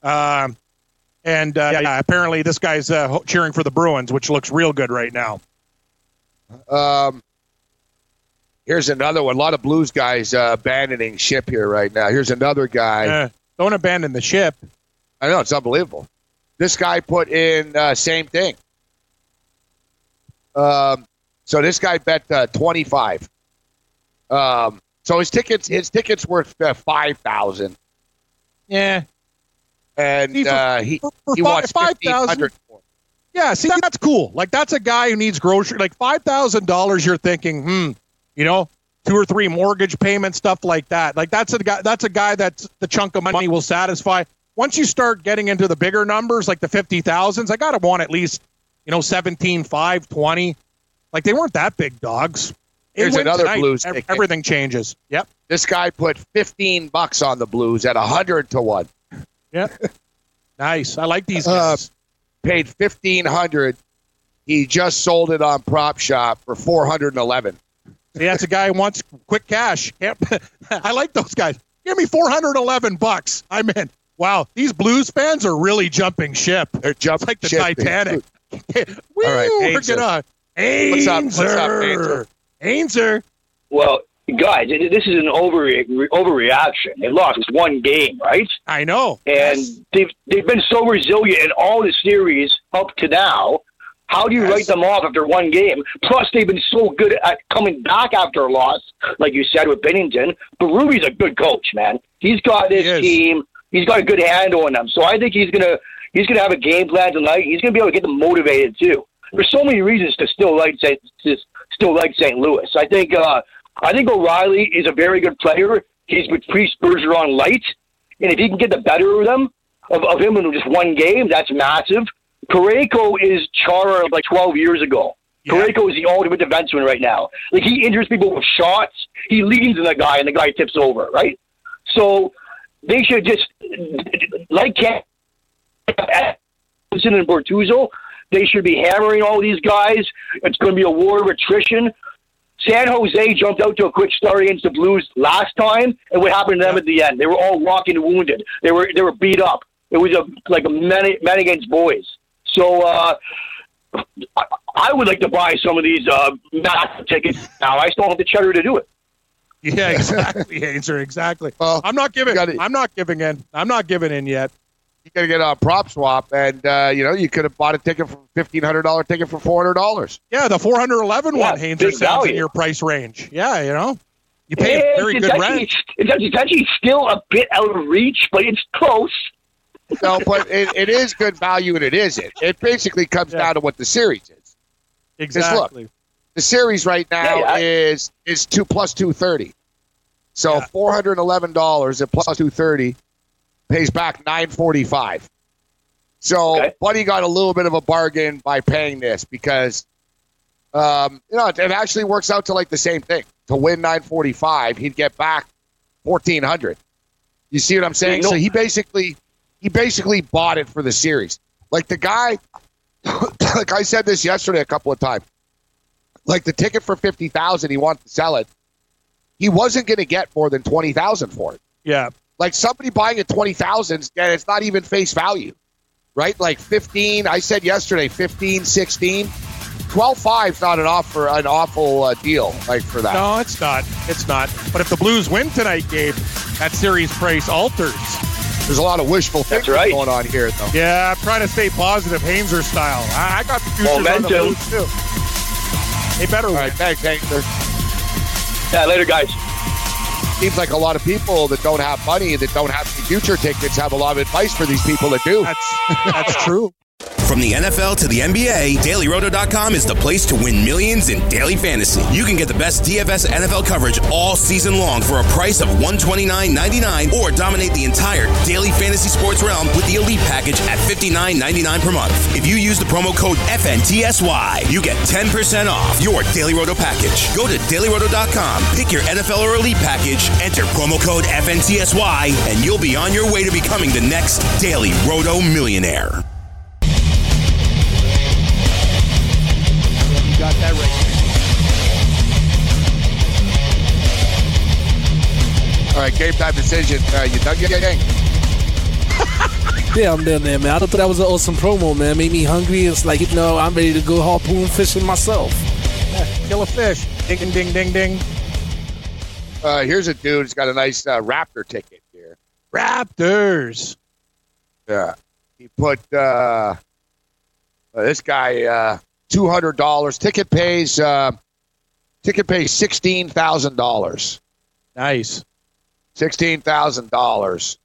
Apparently this guy's cheering for the Bruins, which looks real good right now. Here's another one. A lot of Blues guys abandoning ship here right now. Here's another guy. Don't abandon the ship. I know. It's unbelievable. This guy put in same thing. So this guy bet 25. So his ticket's worth $5,000. Yeah. And he wants $5,500 for it. Yeah, see, that's cool. Like, that's a guy who needs grocery. Like, $5,000, you're thinking, 2 or 3 mortgage payments, stuff like that. Like, that's a guy that's the chunk of money will satisfy. Once you start getting into the bigger numbers, like the 50,000s, I got to want at least, 17, 5, 20. Like, they weren't that big dogs. Here's another tonight. Blues ticket. Everything changes. Yep. This guy put $15 on the Blues at 100-1. Yep. Nice. I like these guys. Paid $1,500. He just sold it on PropShop for $411. See, that's a guy who wants quick cash. I like those guys. Give me $411. I'm in. Wow, these Blues fans are really jumping ship. They're jumping like the ship. Titanic. All right, Ainzer. What's up, Ainzer? Ainzer. Well, guys, this is an overreaction. They lost one game, right? I know. And they've been so resilient in all the series up to now. How do you write them off after one game? Plus, they've been so good at coming back after a loss, like you said with Binnington. But Ruby's a good coach, man. He's got this team. He's got a good handle on them. So I think he's gonna have a game plan tonight. He's gonna be able to get them motivated too. There's so many reasons to still like St. Louis. I think O'Reilly is a very good player. He's with Priest Bergeron light, and if he can get the better of him in just one game, that's massive. Parayko is Chara like 12 years ago. Yeah. Parayko is the ultimate defenseman right now. Like, he injures people with shots. He leans in the guy, and the guy tips over, right? So they should just, like Anderson and Bortuzzo, they should be hammering all these guys. It's going to be a war of attrition. San Jose jumped out to a quick start against the Blues last time, and what happened to them at the end? They were all walking wounded. They were beat up. It was like a men against boys. So I would like to buy some of these massive tickets now. I still have the cheddar to do it. Yeah, exactly, Hazer, exactly. Well, I'm not giving in. I'm not giving in yet. You got to get a prop swap, and you could have bought a ticket for $1,500 ticket for $400. Yeah, the 411 one, Hazer, sounds in your price range. Yeah, you pay a very good rent. It's actually still a bit out of reach, but it's close. No, but it is good value, and it isn't. It basically comes down to what the series is. Exactly. Look, the series right now is 2 plus 230. So $411 at plus 230 pays back $945. So Buddy got a little bit of a bargain by paying this because it actually works out to like the same thing. To win $945, he'd get back $1,400. You see what I'm saying? So he basically bought it for the series. Like the guy, like I said this yesterday a couple of times. Like the ticket for $50,000, he wanted to sell it. He wasn't going to get more than $20,000 for it. Yeah. Like somebody buying at $20,000, and it's not even face value, right? Like 15. I said yesterday, 15, 16, 12.5 is not an awful deal like for that. No, it's not. It's not. But if the Blues win tonight, Gabe, that series price alters. There's a lot of wishful thinking going on here, though. Yeah, I'm trying to stay positive, Hainzer style. I got the futures on the Blues too. They better win. All right, thanks, Hainzer. Yeah, later, guys. Seems like a lot of people that don't have money, that don't have any future tickets, have a lot of advice for these people that do. That's true. From the NFL to the NBA, DailyRoto.com is the place to win millions in daily fantasy. You can get the best DFS NFL coverage all season long for a price of $129.99 or dominate the entire daily fantasy sports realm with the Elite Package at $59.99 per month. If you use the promo code FNTSY, you get 10% off your Daily Roto package. Go to DailyRoto.com, pick your NFL or Elite Package, enter promo code FNTSY, and you'll be on your way to becoming the next Daily Roto millionaire. Got that right. All right, game time decision. You done getting? Yeah, I'm done there, man. I thought that was an awesome promo, man. Made me hungry. It's like, I'm ready to go harpoon fishing myself. Yeah, kill a fish. Ding, ding, ding, ding. Here's a dude who's got a nice Raptor ticket here. Raptors. Yeah. He put this guy... $200. Ticket pays $16,000. Nice. $16,000.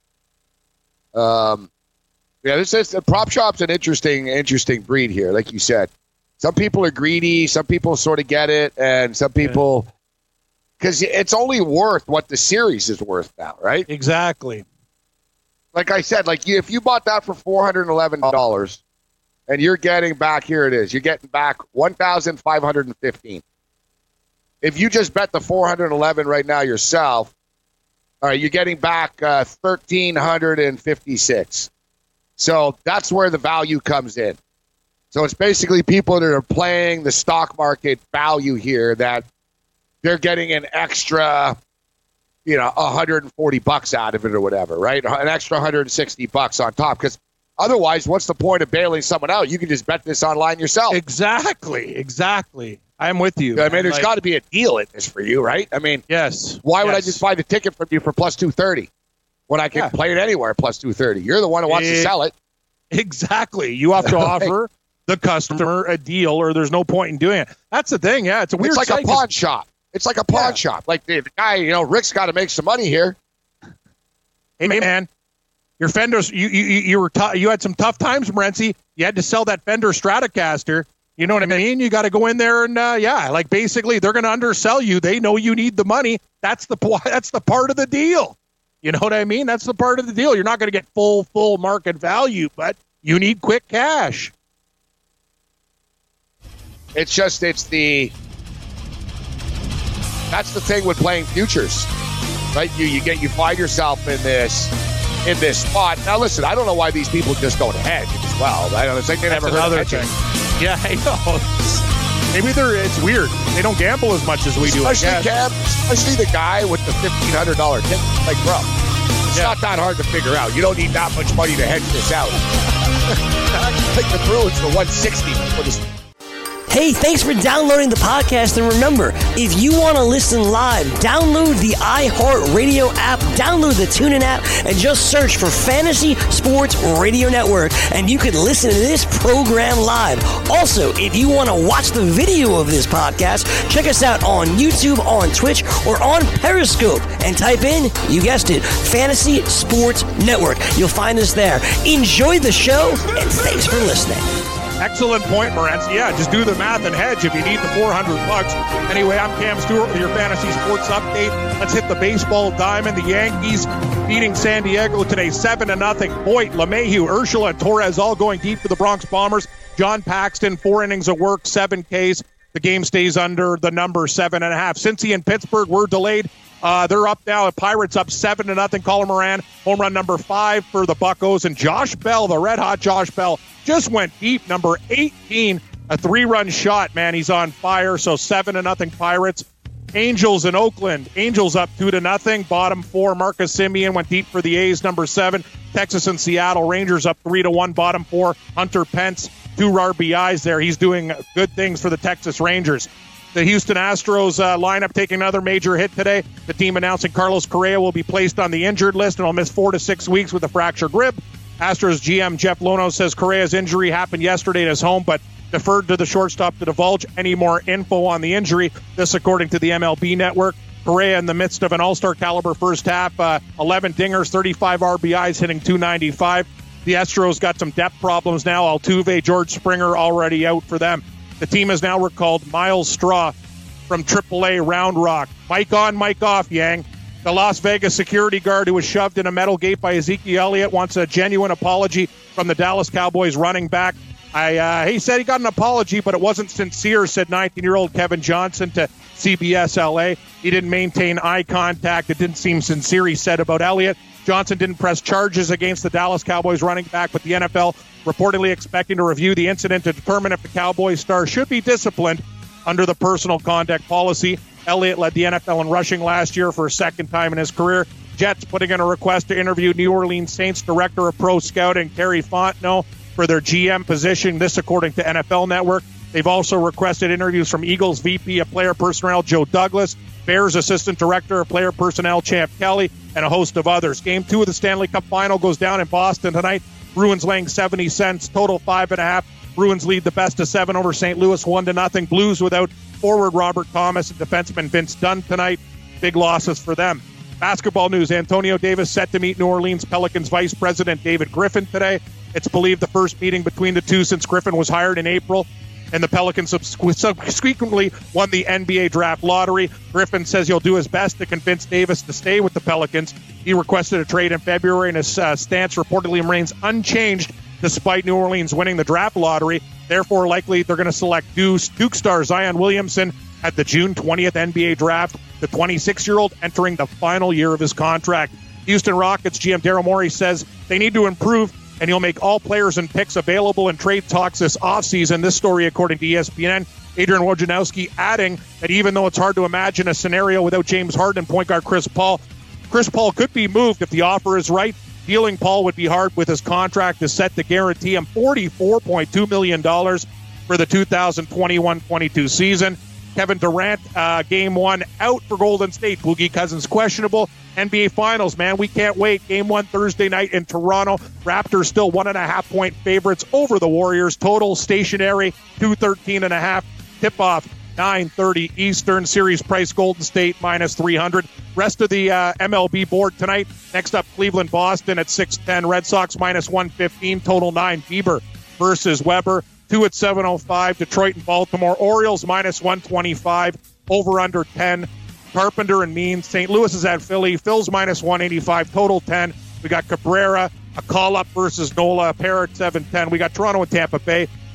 This is the prop shop's an interesting breed here, like you said. Some people are greedy, some people sort of get it, and some people because it's only worth what the series is worth now, right? Exactly. Like I said, if you bought that for $411. And you're getting back, here it is, you're getting back $1,515. If you just bet the 411 right now yourself, all right, you're getting back $1,356. So that's where the value comes in. So it's basically people that are playing the stock market value here that they're getting an extra, $140 out of it or whatever, right? An extra $160 on top because otherwise, what's the point of bailing someone out? You can just bet this online yourself. Exactly. I'm with you. I mean, there's got to be a deal in this for you, right? I mean, yes. Why would I just buy the ticket from you for plus 230 when I can play it anywhere plus 230? You're the one who wants to sell it. Exactly. You have to offer the customer a deal, or there's no point in doing it. That's the thing. Yeah, it's a weird. It's like a pawn shop. It's like a pawn shop. Like the guy, Rick's got to make some money here. Hey, man. Your Fenders, you had some tough times, Morency. You had to sell that Fender Stratocaster. You know what I mean? You got to go in there and basically they're going to undersell you. They know you need the money. That's the part of the deal. You know what I mean? That's the part of the deal. You're not going to get full market value, but you need quick cash. It's that's the thing with playing futures, right? You find yourself in this spot. Now, listen, I don't know why these people just don't hedge as well. I don't think they never heard of hedging. Yeah, I know. Maybe it's weird. They don't gamble as much as we do. Especially the guy with the $1,500 ticket. Like, bro, it's not that hard to figure out. You don't need that much money to hedge this out. Like the Bruins for 160 for this. Hey, thanks for downloading the podcast. And remember, if you want to listen live, download the iHeartRadio app, download the TuneIn app, and just search for Fantasy Sports Radio Network, and you can listen to this program live. Also, if you want to watch the video of this podcast, check us out on YouTube, on Twitch, or on Periscope, and type in, you guessed it, Fantasy Sports Network. You'll find us there. Enjoy the show, and thanks for listening. Excellent point, Morenz. Yeah, just do the math and hedge if you need the $400. Anyway, I'm Cam Stewart with your Fantasy Sports Update. Let's hit the baseball diamond. The Yankees beating San Diego today 7-0. Voit, LeMahieu, Urshela, and Torres all going deep for the Bronx Bombers. John Paxton, 4 innings of work, 7 Ks. The game stays under the number 7.5. Cincy and Pittsburgh were delayed. They're up now. Pirates up 7-0. Colin Moran, home run number 5 for the Buccos. And Josh Bell, the red-hot Josh Bell, just went deep, number 18, a 3-run shot, man. He's on fire, so 7-0 Pirates. Angels in Oakland. Angels up 2-0. Bottom 4, Marcus Semien went deep for the A's, number 7. Texas and Seattle. Rangers up 3-1. Bottom 4, Hunter Pence, 2 RBIs there. He's doing good things for the Texas Rangers. The Houston Astros lineup taking another major hit today. The team announcing Carlos Correa will be placed on the injured list and will miss 4 to 6 weeks with a fractured rib. Astros GM Jeff Lono says Correa's injury happened yesterday at his home, but deferred to the shortstop to divulge any more info on the injury. This according to the MLB Network. Correa in the midst of an all-star caliber first half, 11 dingers, 35 RBIs, hitting .295. The Astros got some depth problems now. Altuve, George Springer already out for them. The team has now recalled Miles Straw from AAA Round Rock. Mic on, mic off, Yang. The Las Vegas security guard who was shoved in a metal gate by Ezekiel Elliott wants a genuine apology from the Dallas Cowboys running back. He said he got an apology, but it wasn't sincere, said 19-year-old Kevin Johnson to CBS LA. He didn't maintain eye contact. It didn't seem sincere, he said about Elliott. Johnson didn't press charges against the Dallas Cowboys running back, but the NFL reportedly expecting to review the incident to determine if the Cowboys star should be disciplined under the personal conduct policy. Elliott led the NFL in rushing last year for a second time in his career. Jets putting in a request to interview New Orleans Saints Director of Pro Scouting Terry Fontenot for their GM position. This according to NFL Network. They've also requested interviews from Eagles VP of Player Personnel Joe Douglas, Bears Assistant Director of Player Personnel Champ Kelly, and a host of others. Game 2 of the Stanley Cup Final goes down in Boston tonight. Bruins laying 70 cents, total 5.5. Bruins lead the best of 7 over St. Louis 1-0. Blues without forward Robert Thomas and defenseman Vince Dunn tonight. Big losses for them. Basketball news. Antonio Davis set to meet New Orleans Pelicans Vice President David Griffin today. It's believed the first meeting between the two since Griffin was hired in April, and the Pelicans subsequently won the NBA draft lottery. Griffin says he'll do his best to convince Davis to stay with the Pelicans. He requested a trade in February, and his stance reportedly remains unchanged despite New Orleans winning the draft lottery. Therefore, likely they're going to select Duke star Zion Williamson at the June 20th NBA draft, the 26-year-old entering the final year of his contract. Houston Rockets GM Daryl Morey says they need to improve, and he'll make all players and picks available in trade talks this offseason. This story, according to ESPN. Adrian Wojnarowski adding that even though it's hard to imagine a scenario without James Harden and point guard Chris Paul could be moved if the offer is right. Dealing Paul would be hard with his contract is set to guarantee him $44.2 million for the 2021-22 season. Kevin Durant, Game 1 out for Golden State. Boogie Cousins questionable. NBA Finals, man, we can't wait. Game 1 Thursday night in Toronto. Raptors still 1.5-point favorites over the Warriors. Total stationary 213.5. Tip-off 9:30 Eastern. Series price Golden State minus 300. Rest of the MLB board tonight. Next up, Cleveland Boston at 6:10. Red Sox minus 115. Total 9. Bieber versus Weber. 2 at 7:05. Detroit and Baltimore. Orioles minus 125. Over under 10. Carpenter and Means. St. Louis is at Philly. Phil's minus 185. Total 10. We got Cabrera, a call-up versus Nola, a pair at 7:10. We got Toronto and Tampa Bay.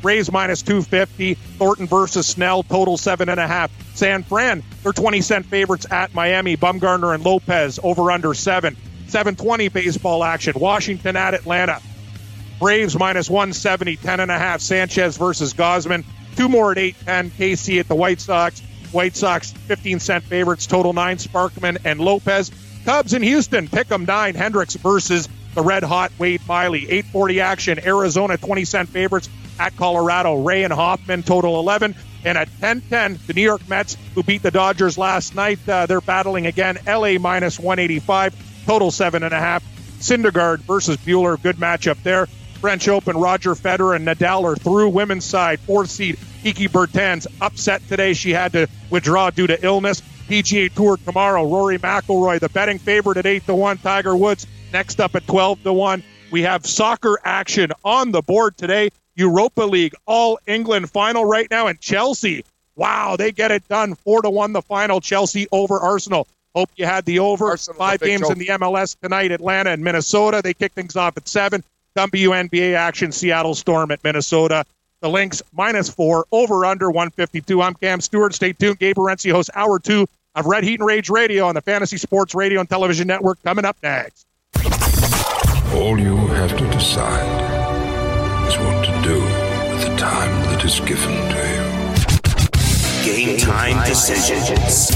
Rays minus 250. Thornton versus Snell, total 7.5. San Fran, they're 20-cent favorites at Miami. Bumgarner and Lopez, over under 7. 7:20 baseball action. Washington at Atlanta. Braves minus 170, 10.5. Sanchez versus Gausman. 2 more at 8:10. KC at the White Sox. White Sox, 15-cent favorites, total 9. Sparkman and Lopez. Cubs in Houston, pick 'em 9. Hendricks versus the red-hot Wade Miley. 8:40 action. Arizona, 20-cent favorites at Colorado. Ray and Hoffman, total 11. And at 10:10, the New York Mets, who beat the Dodgers last night, they're battling again. LA minus 185, total 7.5. Syndergaard versus Buehler, good matchup there. French Open, Roger Federer and Nadal are through. Women's side, 4th seed, Kiki Bertens, upset today. She had to withdraw due to illness. PGA Tour tomorrow, Rory McIlroy, the betting favorite at 8-1. Tiger Woods, next up at 12-1. We have soccer action on the board today. Europa League All England final right now, and Chelsea, wow, they get it done. 4-1 the final. Chelsea over Arsenal. Hope you had the over. Arsenal, 5 games in the MLS tonight. Atlanta and Minnesota. They kick things off at 7. WNBA action. Seattle Storm at Minnesota. The Lynx minus 4. Over under 152. I'm Cam Stewart. Stay tuned. Gabe Morency hosts Hour 2 of Red Heat and Rage Radio on the Fantasy Sports Radio and Television Network. Coming up next. All you have to decide is what to do with the time that is given to you. Game time decisions.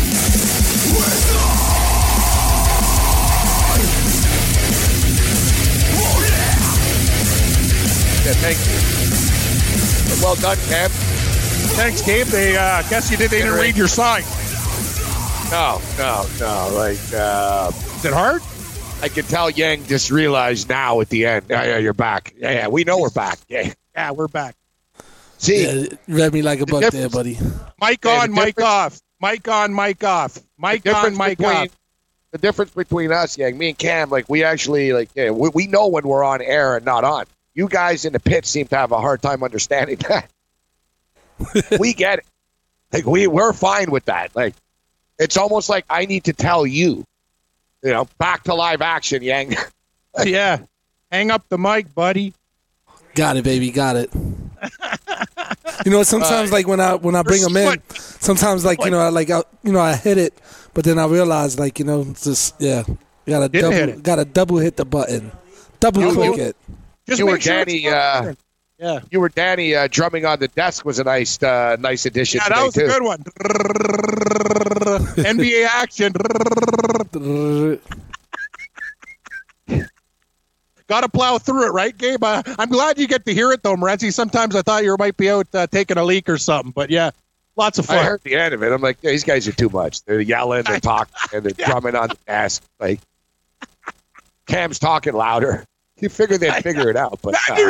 Yeah, thank you. Well done, Cam. Thanks, Gabe. They guess you didn't read your sign. No. Like, is it hard? I can tell Yang just realized now at the end. Yeah, you're back. Yeah, we know we're back. Yeah, we're back. See, read me like a buck there, buddy. Mic on, mic off. Mic on, mic off. Mic on, mic off. The difference between us, Yang, me and Cam, like we actually, like, yeah, we know when we're on air and not on. You guys in the pit seem to have a hard time understanding that. We get it. Like we're fine with that. Like it's almost like I need to tell you. You know, back to live action, Yang. Yeah. Hang up the mic, buddy. Got it, baby. Got it. You know, sometimes like when I bring them in, sometimes like I hit it, but then I realize like it's just you gotta double hit the button, double click it. You were Danny. You were Danny. Drumming on the desk was a nice addition. Yeah, that was a good one. NBA action. Got to plow through it, right, Gabe? I'm glad you get to hear it, though, Morency. Sometimes I thought you might be out taking a leak or something, but yeah, lots of fun. I heard the end of it. I'm like, yeah, these guys are too much. They're yelling, they're talking, and they're drumming on the desk. Like, Cam's talking louder. You figure they'd figure it out, but no.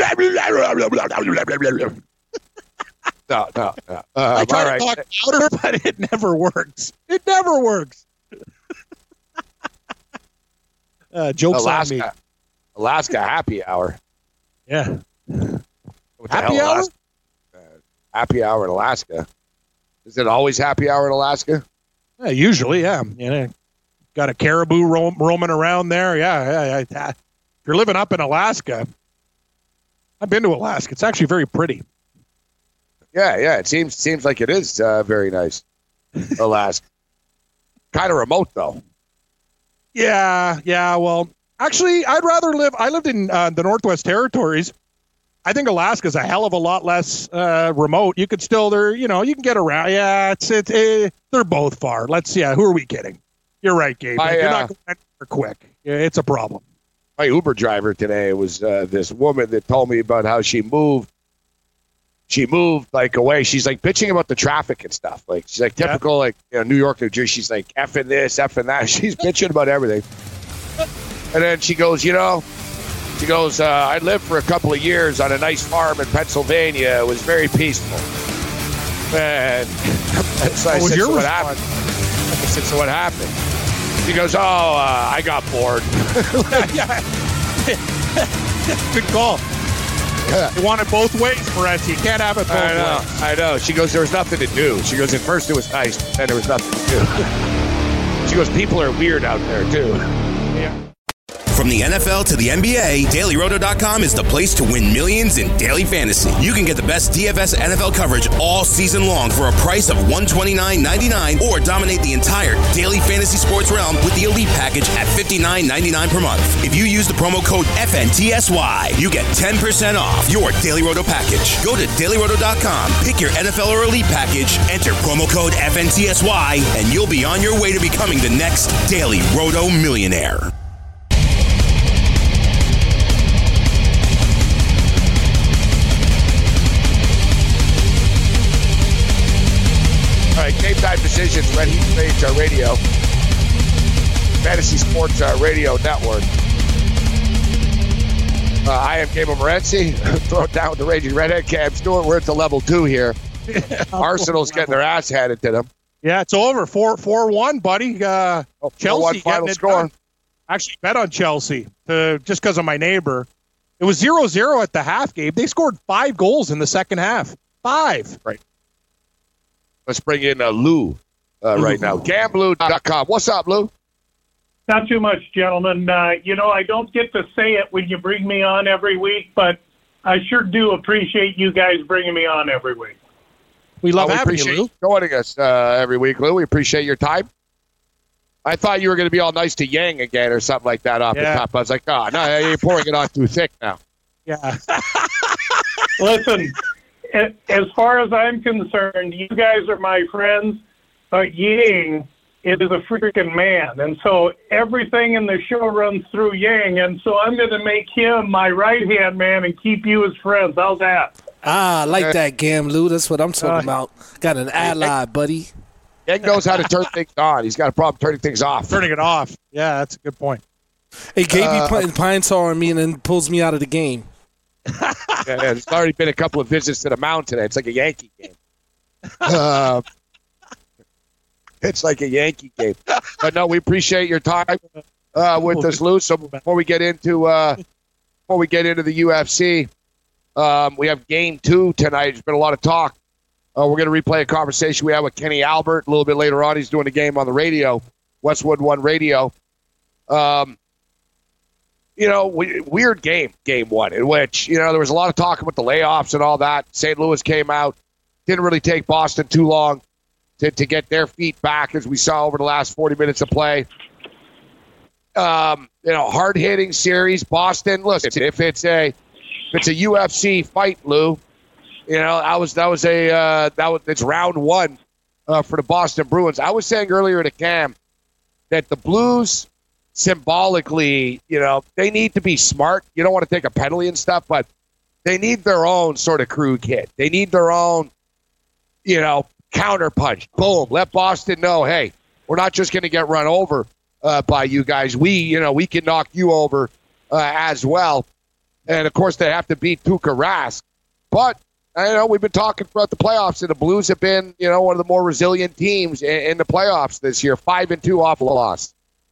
I try to talk louder, but it never works. It never works. Jokes on me. Alaska happy hour. Yeah. Happy hour? Happy hour in Alaska. Is it always happy hour in Alaska? Yeah, usually, yeah. Got a caribou roaming around there. Yeah. If you're living up in Alaska, I've been to Alaska. It's actually very pretty. Yeah. It seems like it is very nice. Alaska. Kind of remote, though. Yeah. Well, actually, I lived in the Northwest Territories. I think Alaska's a hell of a lot less remote. You could still you can get around. Yeah, they're both far. Who are we kidding? You're right, Gabe. You're not going anywhere quick. Yeah, it's a problem. My Uber driver today was this woman that told me about how she moved. She moved like away. She's like bitching about the traffic and stuff. Like she's like typical New York, New Jersey. She's like effing this, effing that. She's bitching about everything. And then she goes, I lived for a couple of years on a nice farm in Pennsylvania. It was very peaceful. And so I said, what happened? I said, so what happened? She goes, I got bored. Good call. You want it both ways, Morency. You can't have it both ways. I know. She goes, there was nothing to do. She goes, at first it was nice, then there was nothing to do. She goes, people are weird out there, too. Yeah. From the NFL to the NBA, DailyRoto.com is the place to win millions in daily fantasy. You can get the best DFS NFL coverage all season long for a price of $129.99 or dominate the entire daily fantasy sports realm with the Elite package at $59.99 per month. If you use the promo code FNTSY, you get 10% off your Daily Roto package. Go to DailyRoto.com, pick your NFL or Elite package, enter promo code FNTSY, and you'll be on your way to becoming the next Daily Roto millionaire. All right, Game Time Decisions, Red Heat Trades Radio, Fantasy Sports Radio Network. I am Gabe Morency. Throw it down with the Raging Redhead. Cam Stewart. We're at the level 2 here. Arsenal's getting their ass handed to them. Yeah, it's over. 4-1, buddy. Chelsea final score. Actually bet on Chelsea just because of my neighbor. It was 0-0 at the half, Gabe. They scored 5 goals in the second half. 5. Right. Let's bring in Lou right now. Gamblu.com. What's up, Lou? Not too much, gentlemen. I don't get to say it when you bring me on every week, but I sure do appreciate you guys bringing me on every week. We love having you, Lou. Joining us every week, Lou. We appreciate your time. I thought you were going to be all nice to Yang again or something like that off the top. I was like, oh, no, you're pouring it on too thick now. Yeah. Listen, as far as I'm concerned, you guys are my friends, but Yang is a freaking man. And so everything in the show runs through Yang. And so I'm going to make him my right-hand man and keep you as friends. How's that? I like that, Gam Lou. That's what I'm talking about. Got an ally, buddy. Yang knows how to turn things on. He's got a problem turning things off. Turning it off. Yeah, that's a good point. Hey, Gabe playing pine tar on me and then pulls me out of the game. There's already been a couple of visits to the mound today. It's like a Yankee game. It's like a Yankee game. But no, we appreciate your time with us, Lou. So before we get into the UFC, we have Game 2 tonight. There's been a lot of talk. We're going to replay a conversation we had with Kenny Albert a little bit later on. He's doing a game on the radio, Westwood One Radio. Weird game 1, in which, there was a lot of talk about the layoffs and all that. St. Louis came out. Didn't really take Boston too long to get their feet back, as we saw over the last 40 minutes of play. Hard-hitting series. Boston, listen, if it's a UFC fight, Lou, it's round 1 for the Boston Bruins. I was saying earlier to Cam that the Blues symbolically, they need to be smart. You don't want to take a penalty and stuff, but they need their own sort of crude hit. They need their own, counter punch. Boom. Let Boston know, hey, we're not just going to get run over by you guys. We can knock you over as well. And, of course, they have to beat Tuukka Rask. But, we've been talking throughout the playoffs, and the Blues have been, one of the more resilient teams in the playoffs this year. 5-2 off a loss.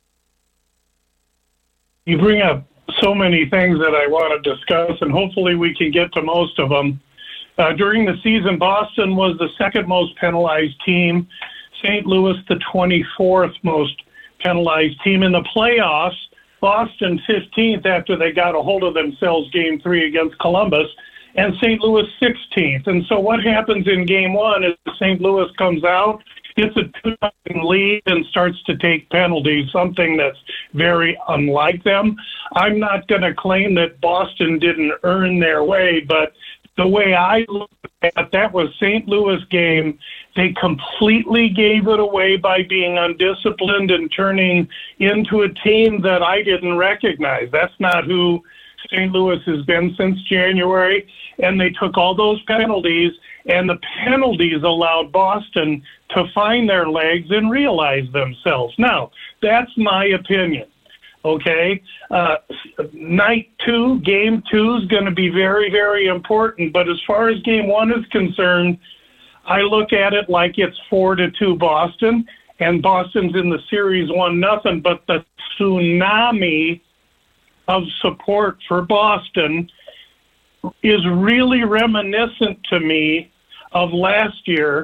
You bring up so many things that I want to discuss, and hopefully we can get to most of them. During the season, Boston was the second most penalized team. St. Louis, the 24th most penalized team. In the playoffs, Boston 15th after they got a hold of themselves Game 3 against Columbus, and St. Louis 16th. And so what happens in Game 1 is St. Louis comes out, gets a 2-0 lead, and starts to take penalties, something that's very unlike them. I'm not going to claim that Boston didn't earn their way, but the way I look at that was St. Louis game. They completely gave it away by being undisciplined and turning into a team that I didn't recognize. That's not who St. Louis has been since January. And they took all those penalties, and the penalties allowed Boston to find their legs and realize themselves. Now, that's my opinion. Okay, night 2, Game 2 is going to be very, very important. But as far as Game 1 is concerned, I look at it like it's 4-2 Boston, and Boston's in the series 1-0. But the tsunami of support for Boston is really reminiscent to me of last year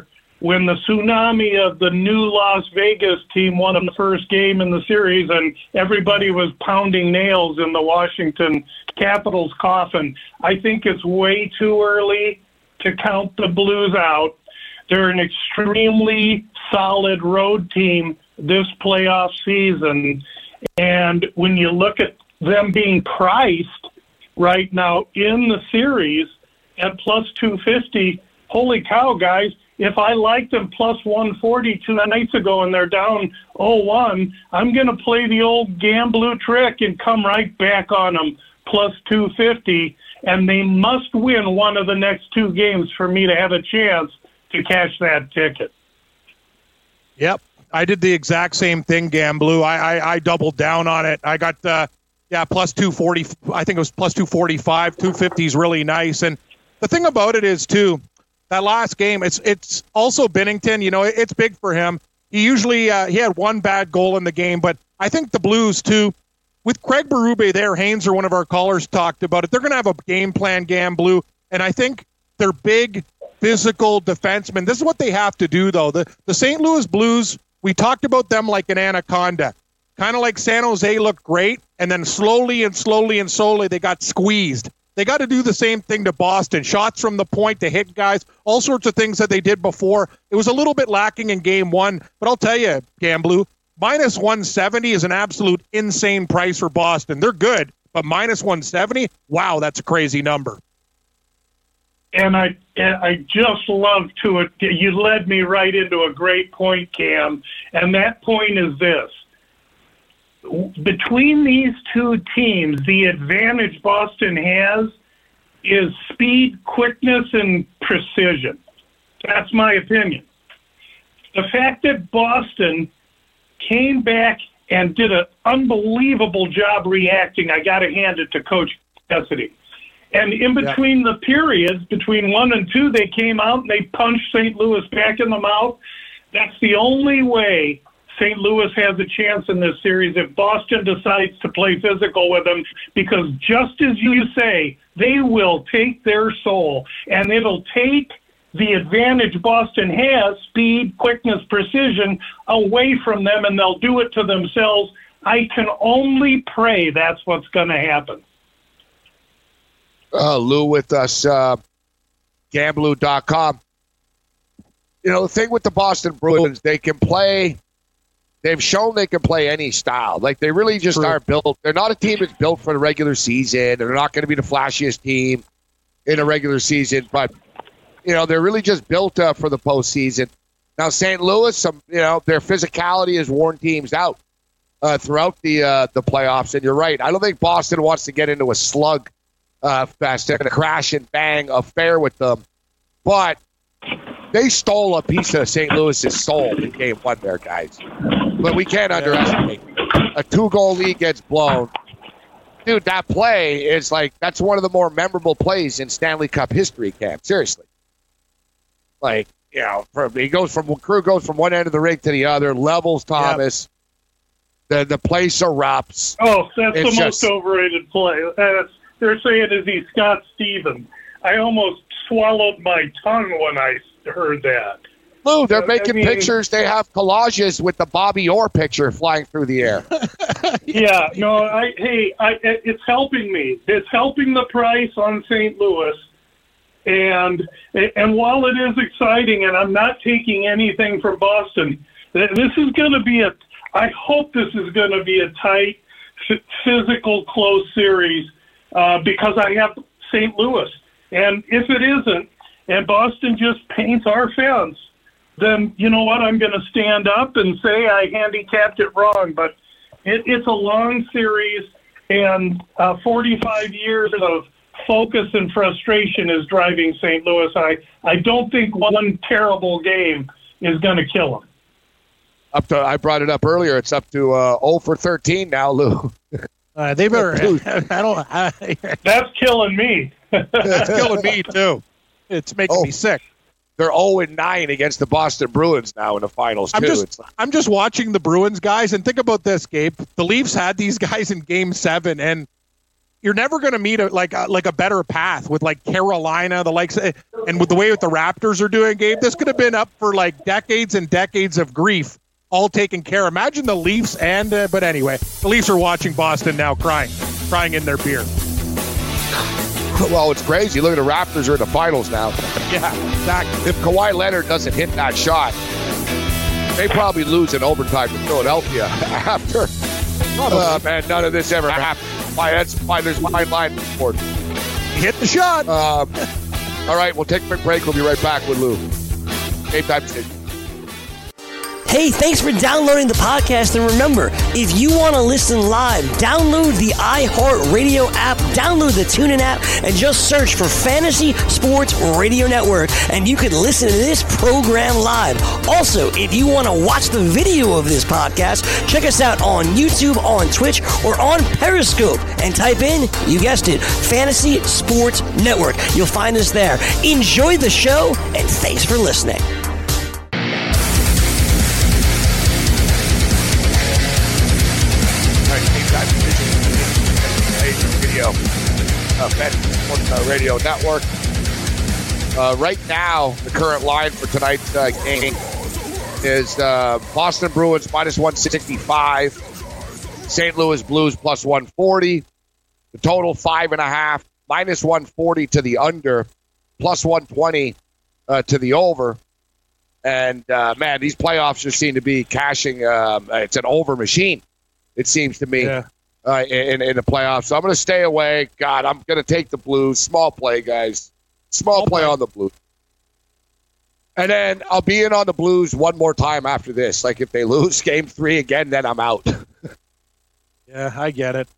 when the tsunami of the new Las Vegas team won the first game in the series and everybody was pounding nails in the Washington Capitals coffin. I think it's way too early to count the Blues out. They're an extremely solid road team this playoff season. And when you look at them being priced right now in the series at plus 250, holy cow, guys. If I liked them plus 140 2 nights ago and they're down 0-1, I'm going to play the old gamblu trick and come right back on them plus 250, and they must win one of the next two games for me to have a chance to cash that ticket. Yep. I did the exact same thing, gamblu. I doubled down on it. I got, plus 240. I think it was plus 245. 250 is really nice. And the thing about it is, too, that last game, it's also Binnington. You know, it's big for him. He usually he had one bad goal in the game, but I think the Blues too, with Craig Berube there, Haynes or one of our callers talked about it. They're going to have a game plan, gamblu, and I think they're big, physical defensemen. This is what they have to do, though. The St. Louis Blues, we talked about them like an anaconda, kind of like San Jose looked great, and then slowly they got squeezed. They got to do the same thing to Boston. Shots from the point to hit guys, all sorts of things that they did before. It was a little bit lacking in game one, but I'll tell you, gamblu, minus 170 is an absolute insane price for Boston. They're good, but minus 170, wow, that's a crazy number. And I just love to, you led me right into a great point, Cam, and that point is this. Between these two teams, the advantage Boston has is speed, quickness, and precision. That's my opinion. The fact that Boston came back and did an unbelievable job reacting, I got to hand it to Coach Cassidy. And in between the periods, between 1 and 2, they came out and they punched St. Louis back in the mouth. That's the only way St. Louis has a chance in this series if Boston decides to play physical with them, because just as you say, they will take their soul, and it'll take the advantage Boston has, speed, quickness, precision, away from them, and they'll do it to themselves. I can only pray that's what's going to happen. Lou with us, gamblu.com. You know, the thing with the Boston Bruins, they can play. They've shown they can play any style. Like, they really just aren't built. They're not a team that's built for the regular season. They're not going to be the flashiest team in a regular season. But, you know, they're really just built for the postseason. Now, St. Louis, their physicality has worn teams out throughout the playoffs. And you're right. I don't think Boston wants to get into a slug fest and a crash and bang affair with them. But they stole a piece of St. Louis's soul in game one there, guys. But we can't underestimate. A 2-goal lead gets blown. Dude, that play is like, that's one of the more memorable plays in Stanley Cup history, Cam. Seriously. Like, you know, Crew goes from one end of the rink to the other, levels Thomas. Yep. The place erupts. Oh, that's the most overrated play. They're saying, is he Scott Stevens? I almost swallowed my tongue when I heard that. Lou, they're making pictures. They have collages with the Bobby Orr picture flying through the air. Yeah, no, it's helping me. It's helping the price on St. Louis. And while it is exciting, and I'm not taking anything from Boston, this is going to be I hope this is going to be a tight, physical, close series because I have St. Louis. And if it isn't, and Boston just paints our fence, then you know what? I'm going to stand up and say I handicapped it wrong. But it's a long series, and 45 years of focus and frustration is driving St. Louis. I don't think one terrible game is going to kill them. I brought it up earlier. It's up to 0 for 13 now, Lou. They better. That's killing me. That's killing me too. It's making me sick. They're 0-9 against the Boston Bruins now in the finals, too. I'm just watching the Bruins guys, and think about this, Gabe. The Leafs had these guys in Game 7, and you're never going to meet a better path with like Carolina, the likes, and with the way that the Raptors are doing, Gabe. This could have been up for like decades and decades of grief, all taken care of. Imagine the Leafs but anyway, the Leafs are watching Boston now, crying in their beer. Well, it's crazy. Look at the Raptors are in the finals now. Yeah, exactly. If Kawhi Leonard doesn't hit that shot, they probably lose in overtime to Philadelphia after. Man, none of this ever happened. That's why there's my line report. Hit the shot. All right, we'll take a quick break. We'll be right back with Lou. Game time decision. Hey, thanks for downloading the podcast. And remember, if you want to listen live, download the iHeartRadio app, download the TuneIn app, and just search for Fantasy Sports Radio Network, and you can listen to this program live. Also, if you want to watch the video of this podcast, check us out on YouTube, on Twitch, or on Periscope, and type in, you guessed it, Fantasy Sports Network. You'll find us there. Enjoy the show, and thanks for listening. Sports Radio Network. Right now, the current line for tonight's game is Boston Bruins minus 165, St. Louis Blues plus 140. The total 5.5, minus 140 to the under, plus 120 to the over. And man, these playoffs just seem to be cashing. It's an over machine, it seems to me. Yeah. In the playoffs. So I'm going to stay away. God, I'm going to take the Blues. Small play, guys. Small play on the Blues. And then I'll be in on the Blues one more time after this. Like, if they lose Game 3 again, then I'm out. Yeah, I get it.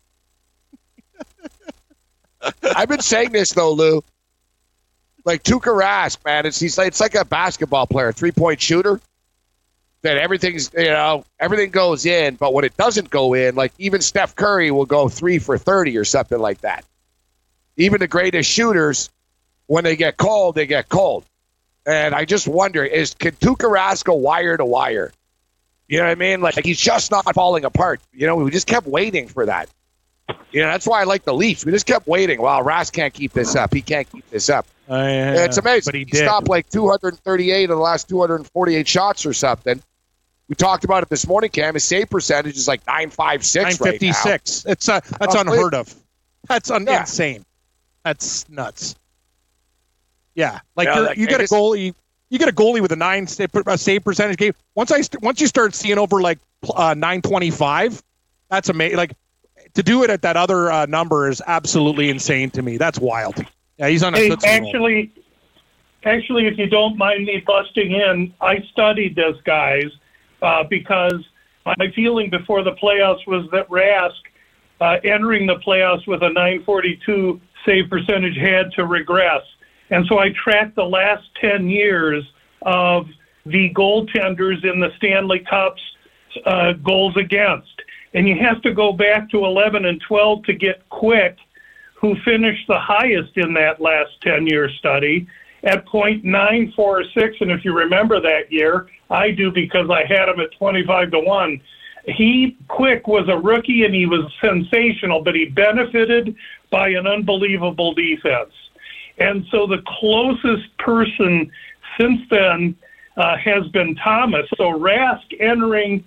I've been saying this, though, Lou. Like, Tuukka Rask, man, it's like a basketball player, three-point shooter. That everything goes in, but when it doesn't go in, like even Steph Curry will go 3 for 30 or something like that. Even the greatest shooters, when they get cold, they get cold. And I just wonder, can Tuukka Rask go wire to wire? You know what I mean? Like he's just not falling apart. You know, we just kept waiting for that. You know, that's why I like the Leafs. We just kept waiting. Wow, Rask can't keep this up. He can't keep this up. It's amazing. But he stopped like 238 of the last 248 shots or something. We talked about it this morning, Cam. His save percentage is like 9.56 right now. 9.56. That's unheard of. That's insane. That's nuts. Yeah, you get a goalie. You get a goalie with a 9 save percentage game. Once you start seeing over like 9.25, that's amazing. Like to do it at that other number is absolutely insane to me. That's wild. Yeah, he's on a actually, if you don't mind me busting in, I studied this, guys. Because my feeling before the playoffs was that Rask, entering the playoffs with a 942 save percentage, had to regress. And so I tracked the last 10 years of the goaltenders in the Stanley Cup's goals against. And you have to go back to 11 and 12 to get Quick, who finished the highest in that last 10-year study, at .946, and if you remember that year, I do because I had him at 25-1. Quick was a rookie and he was sensational, but he benefited by an unbelievable defense. And so the closest person since then has been Thomas. So Rask entering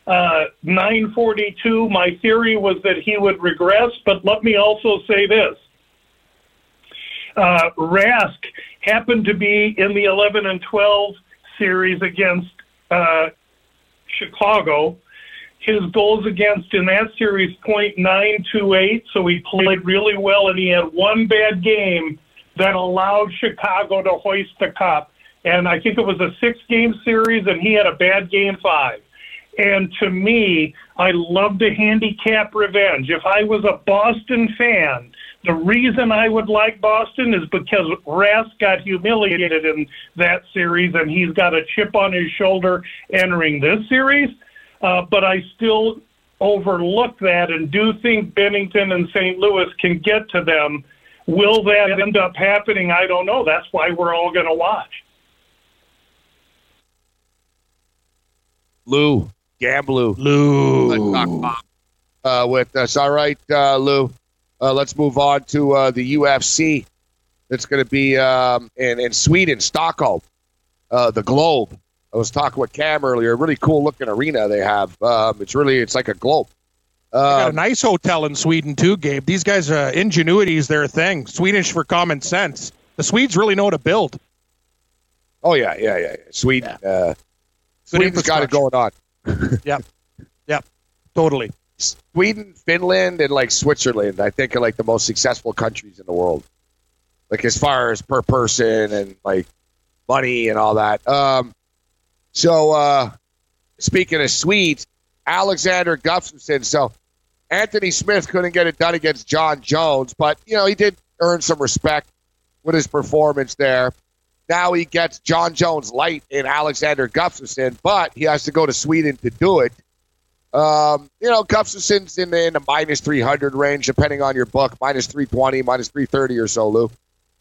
942, my theory was that he would regress, but let me also say this. Rask happened to be in the 11 and 12 series against Chicago. His goals against in that series, .928, so he played really well, and he had one bad game that allowed Chicago to hoist the cup. And I think it was a 6-game series, and he had a bad game 5. And to me, I love to handicap revenge. If I was a Boston fan, the reason I would like Boston is because Rask got humiliated in that series, and he's got a chip on his shoulder entering this series. But I still overlook that and do think Bennington and St. Louis can get to them. Will that end up happening? I don't know. That's why we're all going to watch. Lou. Gamblu. Lou. With us. All right, Lou. Let's move on to the UFC. It's going to be in Sweden, Stockholm, the Globe. I was talking with Cam earlier. Really cool looking arena they have. It's like a globe. They got a nice hotel in Sweden too, Gabe. These guys, ingenuity is their thing. Swedish for common sense. The Swedes really know how to build. Oh yeah. Sweden. Sweden's got it going on. Yep, totally. Sweden, Finland, and like Switzerland, I think, are like the most successful countries in the world. Like as far as per person and like money and all that. So speaking of Swedes, Alexander Gustafsson. So Anthony Smith couldn't get it done against John Jones, but he did earn some respect with his performance there. Now he gets John Jones light in Alexander Gustafsson, but he has to go to Sweden to do it. Gustafsson's in the minus 300 range, depending on your book, minus 320, minus 330 or so, Lou.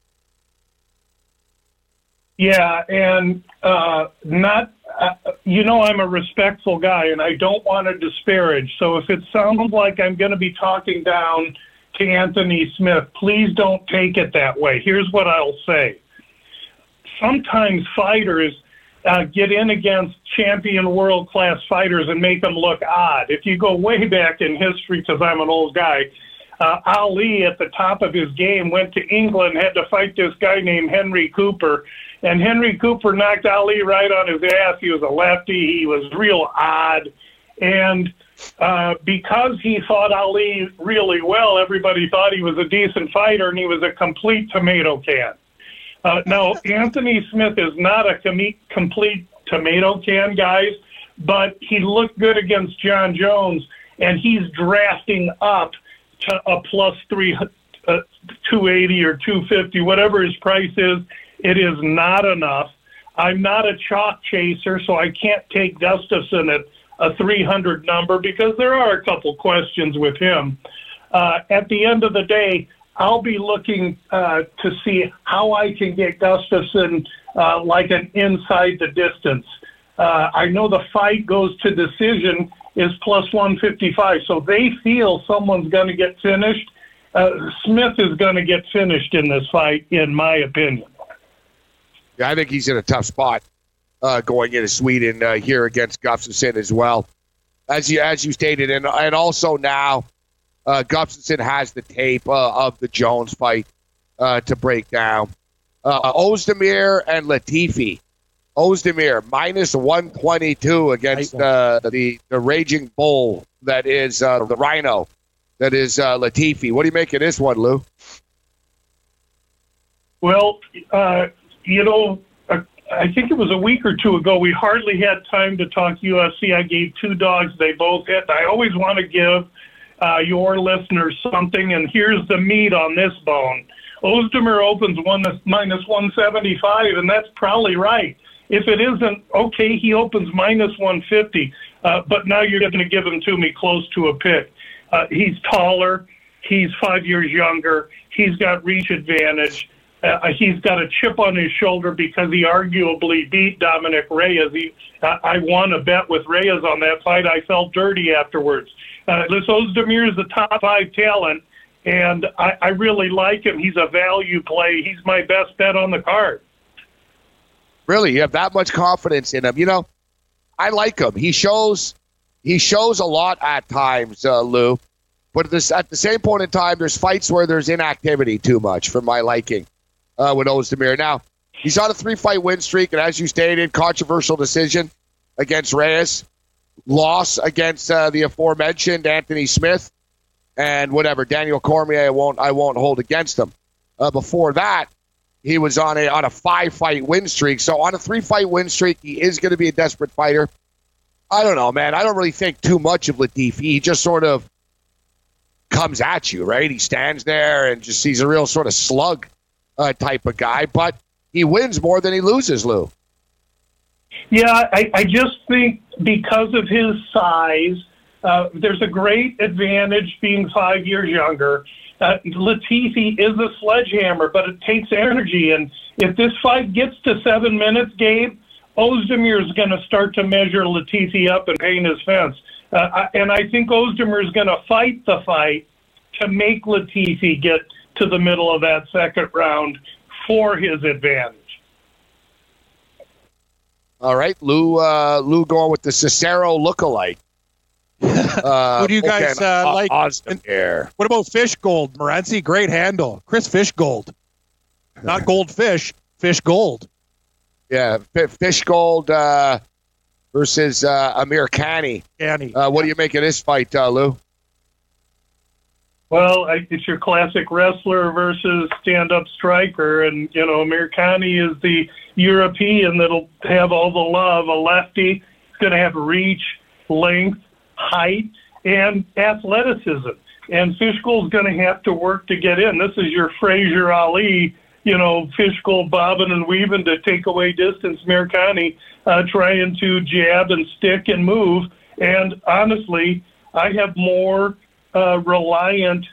Yeah, and I'm a respectful guy, and I don't want to disparage. So if it sounds like I'm going to be talking down to Anthony Smith, please don't take it that way. Here's what I'll say. Sometimes fighters get in against champion world-class fighters and make them look odd. If you go way back in history, because I'm an old guy, Ali at the top of his game went to England, had to fight this guy named Henry Cooper, and Henry Cooper knocked Ali right on his ass. He was a lefty. He was real odd. And because he fought Ali really well, everybody thought he was a decent fighter, and he was a complete tomato can. Now, Anthony Smith is not a complete tomato can, guys, but he looked good against John Jones, and he's drafting up to a plus 280 or 250, whatever his price is. It is not enough. I'm not a chalk chaser, so I can't take Gustafsson at a 300 number because there are a couple questions with him. At the end of the day, I'll be looking to see how I can get Gustafsson like an inside the distance. I know the fight goes to decision is plus 155, so they feel someone's going to get finished. Smith is going to get finished in this fight, in my opinion. Yeah, I think he's in a tough spot going into Sweden here against Gustafsson as well, as you stated, and also now. Gustafsson has the tape of the Jones fight to break down. Ozdemir and Latifi. Ozdemir, minus 122 against the Raging Bull that is the Rhino that is Latifi. What do you make of this one, Lou? Well, I think it was a week or two ago. We hardly had time to talk UFC. I gave two dogs. They both hit. I always want to give your listeners something, and here's the meat on this bone. Ozdemir opens minus 175, and that's probably right. If it isn't, okay, he opens minus 150, but now you're going to give him to me close to a pick. He's taller. He's 5 years younger. He's got reach advantage. He's got a chip on his shoulder because he arguably beat Dominic Reyes. I won a bet with Reyes on that fight. I felt dirty afterwards. This Ozdemir is a top 5 talent, and I really like him. He's a value play. He's my best bet on the card. Really? You have that much confidence in him? I like him. He shows a lot at times, Lou. But at the same point in time, there's fights where there's inactivity too much for my liking with Ozdemir. Now, he's on a 3-fight win streak, and as you stated, controversial decision against Reyes. Loss against the aforementioned Anthony Smith, and Daniel Cormier. I won't hold against him. Before that, he was on a 5-fight win streak. So on a 3-fight win streak, he is going to be a desperate fighter. I don't know, man. I don't really think too much of Latifi. He just sort of comes at you, right? He stands there and just he's a real sort of slug type of guy, but he wins more than he loses, Lou. Yeah, I just think because of his size, there's a great advantage being 5 years younger. Latifi is a sledgehammer, but it takes energy. And if this fight gets to 7 minutes, Gabe, Ozdemir is going to start to measure Latifi up and paint his fence. And I think Ozdemir is going to fight the fight to make Latifi get to the middle of that second round for his advantage. All right, Lou going with the Cicero lookalike. Who do you guys like? There. What about Fishgold, Morency? Great handle. Chris Fishgold. Not Goldfish, Fishgold. Yeah, Fishgold versus Amir Khani. What do you make of this fight, Lou? Well, it's your classic wrestler versus stand-up striker, and Amir Khani is the European that'll have all the love. A lefty, he's going to have reach, length, height, and athleticism. And Fishgold's going to have to work to get in. This is your Frazier Ali, Fishgold bobbing and weaving to take away distance. Amir Khani trying to jab and stick and move. And honestly, I have more reliance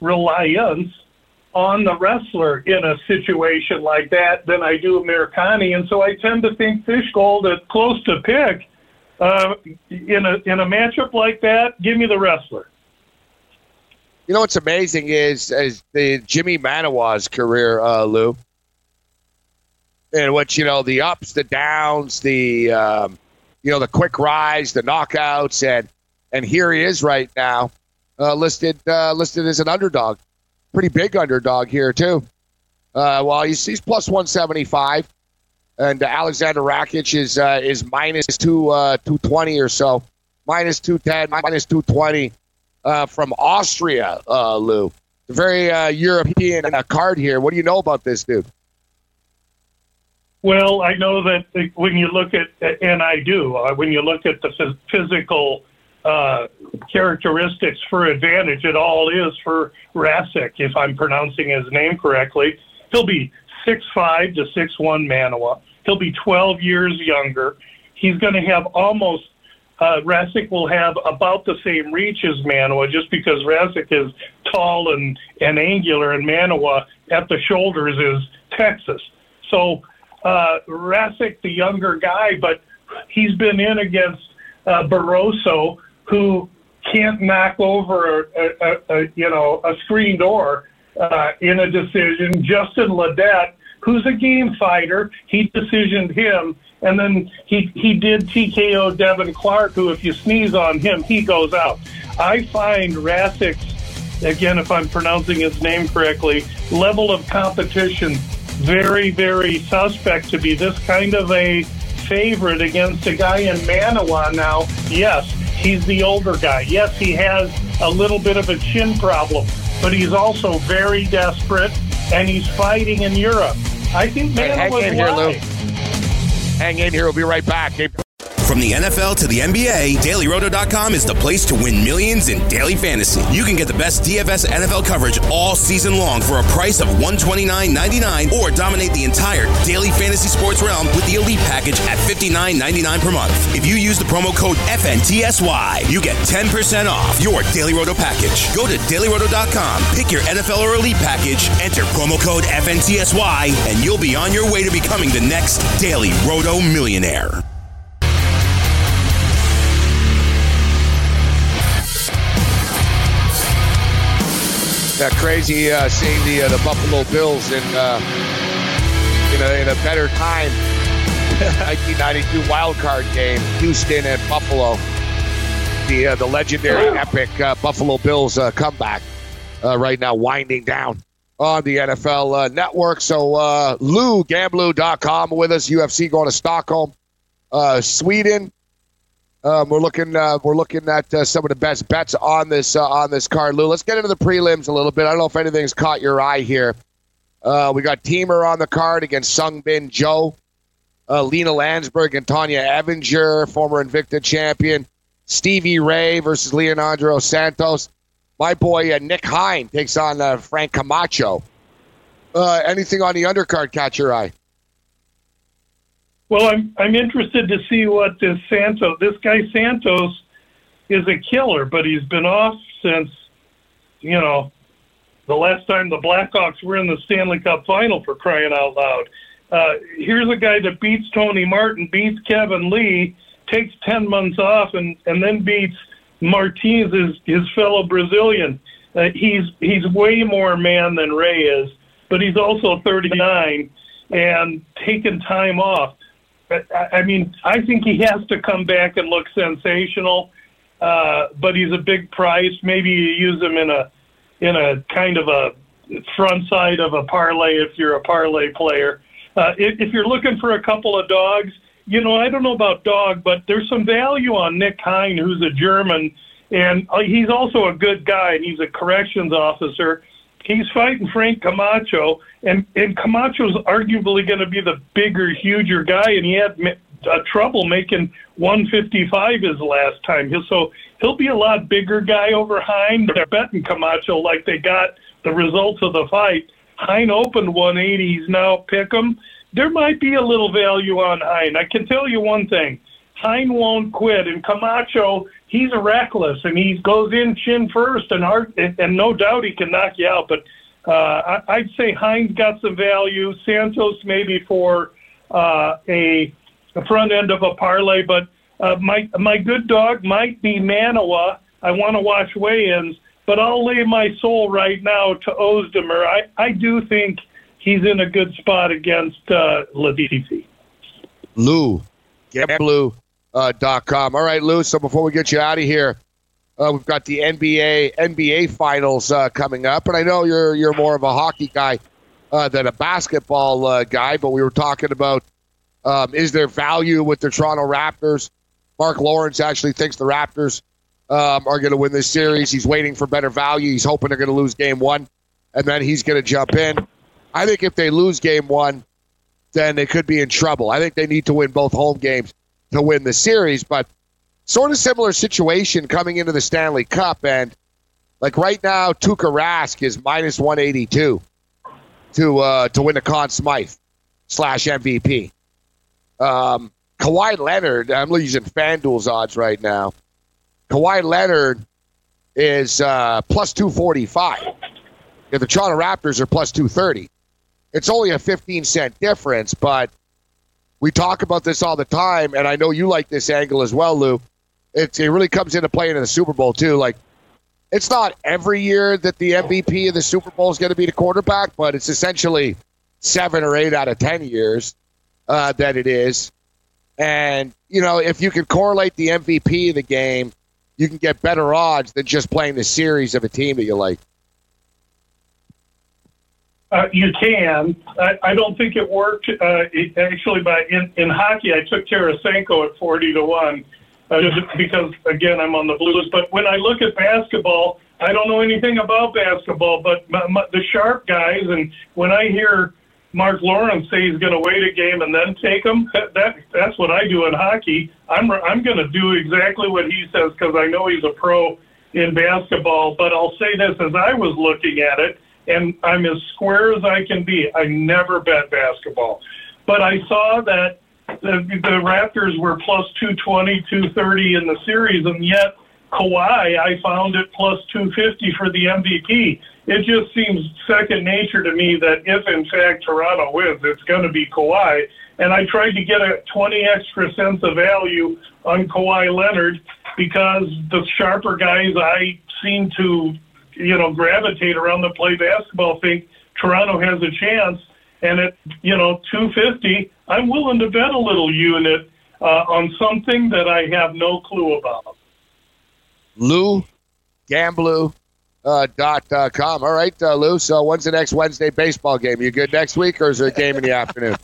on the wrestler in a situation like that than I do Amir Khani, and so I tend to think Fishgold is close to pick. In a matchup like that, give me the wrestler. What's amazing is the Jimmy Manawa's career, Lou, in which the ups, the downs, the the quick rise, the knockouts, and here he is right now. Listed as an underdog, pretty big underdog here too. Well, he's plus 175, and Alexander Rakic is minus 220 or so, minus 210, minus 220 from Austria. Lou, a very European card here. What do you know about this dude? Well, I know that when you look at, and I do, when you look at the physical characteristics for advantage, it all is for Rasek, if I'm pronouncing his name correctly. He'll be 6'5" to 6'1" Manawa. He'll be 12 years younger. He's going to have almost, Rasek will have about the same reach as Manawa, just because Rasek is tall and angular, and Manawa at the shoulders is Texas. So Rasek, the younger guy, but he's been in against Barroso, who can't knock over a screen door in a decision. Justin Ledette, who's a game fighter, he decisioned him, and then he did TKO Devin Clark, who if you sneeze on him, he goes out. I find Rasek's, again, if I'm pronouncing his name correctly, level of competition very, very suspect to be this kind of a favorite against a guy in Manawa now. Yes, he's the older guy. Yes, he has a little bit of a chin problem, but he's also very desperate, and he's fighting in Europe. I think Manawa's hang in here, Lou. Hang in here. We'll be right back. From the NFL to the NBA, DailyRoto.com is the place to win millions in daily fantasy. You can get the best DFS NFL coverage all season long for a price of $129.99, or dominate the entire daily fantasy sports realm with the Elite Package at $59.99 per month. If you use the promo code FNTSY, you get 10% off your Daily Roto package. Go to DailyRoto.com, pick your NFL or Elite Package, enter promo code FNTSY, and you'll be on your way to becoming the next Daily Roto millionaire. Crazy seeing the Buffalo Bills in a better time. 1992 wild card game, Houston and Buffalo. The legendary epic Buffalo Bills comeback right now winding down on the NFL Network. So Lou, Gamblu.com with us. UFC going to Stockholm, Sweden. We're looking at some of the best bets on this card, Lou. Let's get into the prelims a little bit. I don't know if anything's caught your eye here. We got Teamer on the card against Sung Bin Jo, Lena Landsberg and Tanya Evinger, former Invicta champion. Stevie Ray versus Leonardo Santos. My boy Nick Hine takes on Frank Camacho. Anything on the undercard catch your eye? Well, I'm interested to see what this guy Santos is a killer, but he's been off since, the last time the Blackhawks were in the Stanley Cup final, for crying out loud. Here's a guy that beats Tony Martin, beats Kevin Lee, takes 10 months off, and then beats Martins, his fellow Brazilian. he's way more man than Ray is, but he's also 39 and taking time off. I mean, I think he has to come back and look sensational, but he's a big price. Maybe you use him in a kind of a front side of a parlay if you're a parlay player. If you're looking for a couple of dogs, I don't know about dog, but there's some value on Nick Hein, who's a German, and he's also a good guy, and he's a corrections officer. He's fighting Frank Camacho, and Camacho's arguably going to be the bigger, huger guy, and he had trouble making 155 his last time. So he'll be a lot bigger guy over Hein. They're betting Camacho like they got the results of the fight. Hein opened 180. He's now pick'em. There might be a little value on Hein. I can tell you one thing. Hein won't quit, and Camacho, he's reckless, and he goes in chin first, and no doubt he can knock you out. But I'd say Hein's got some value. Santos maybe for a front end of a parlay, but my good dog might be Manawa. I want to watch weigh-ins, but I'll lay my soul right now to Ozdemir. I do think he's in a good spot against Latifi. Lou, GetBlue.com. All right, Lou, so before we get you out of here, we've got the NBA finals coming up, and I know you're more of a hockey guy than a basketball guy, but we were talking about is there value with the Toronto Raptors? Mark Lawrence actually thinks the Raptors are going to win this series. He's waiting for better value. He's hoping they're going to lose game one, and then he's going to jump in. I think if they lose game one, then they could be in trouble. I think they need to win both home games to win the series, but sort of similar situation coming into the Stanley Cup. And like right now, Tuukka Rask is minus 182 to win the Conn Smythe / MVP. Kawhi Leonard, I'm using FanDuel's odds right now. Kawhi Leonard is plus 245. If the Toronto Raptors are plus 230. It's only a 15-cent difference, but we talk about this all the time, and I know you like this angle as well, Lou. It really comes into play in the Super Bowl, too. Like, it's not every year that the MVP of the Super Bowl is going to be the quarterback, but it's essentially 7 or 8 out of 10 years that it is. And, if you can correlate the MVP of the game, you can get better odds than just playing the series of a team that you like. You can. I don't think it worked. Actually, in hockey, I took Tarasenko at 40-1 just because, again, I'm on the Blues. But when I look at basketball, I don't know anything about basketball, but the sharp guys, and when I hear Mark Lawrence say he's going to wait a game and then take them, that's what I do in hockey. I'm going to do exactly what he says because I know he's a pro in basketball. But I'll say this, as I was looking at it, and I'm as square as I can be. I never bet basketball. But I saw that the Raptors were plus 220, 230 in the series, and yet Kawhi, I found it plus 250 for the MVP. It just seems second nature to me that if, in fact, Toronto wins, it's going to be Kawhi. And I tried to get a 20 extra cents of value on Kawhi Leonard because the sharper guys I seem to gravitate around the play basketball, think Toronto has a chance. And at, 250, I'm willing to bet a little unit on something that I have no clue about. Lou, GambLou.com. All right, Lou, so when's the next Wednesday baseball game? You good next week, or is there a game in the afternoon?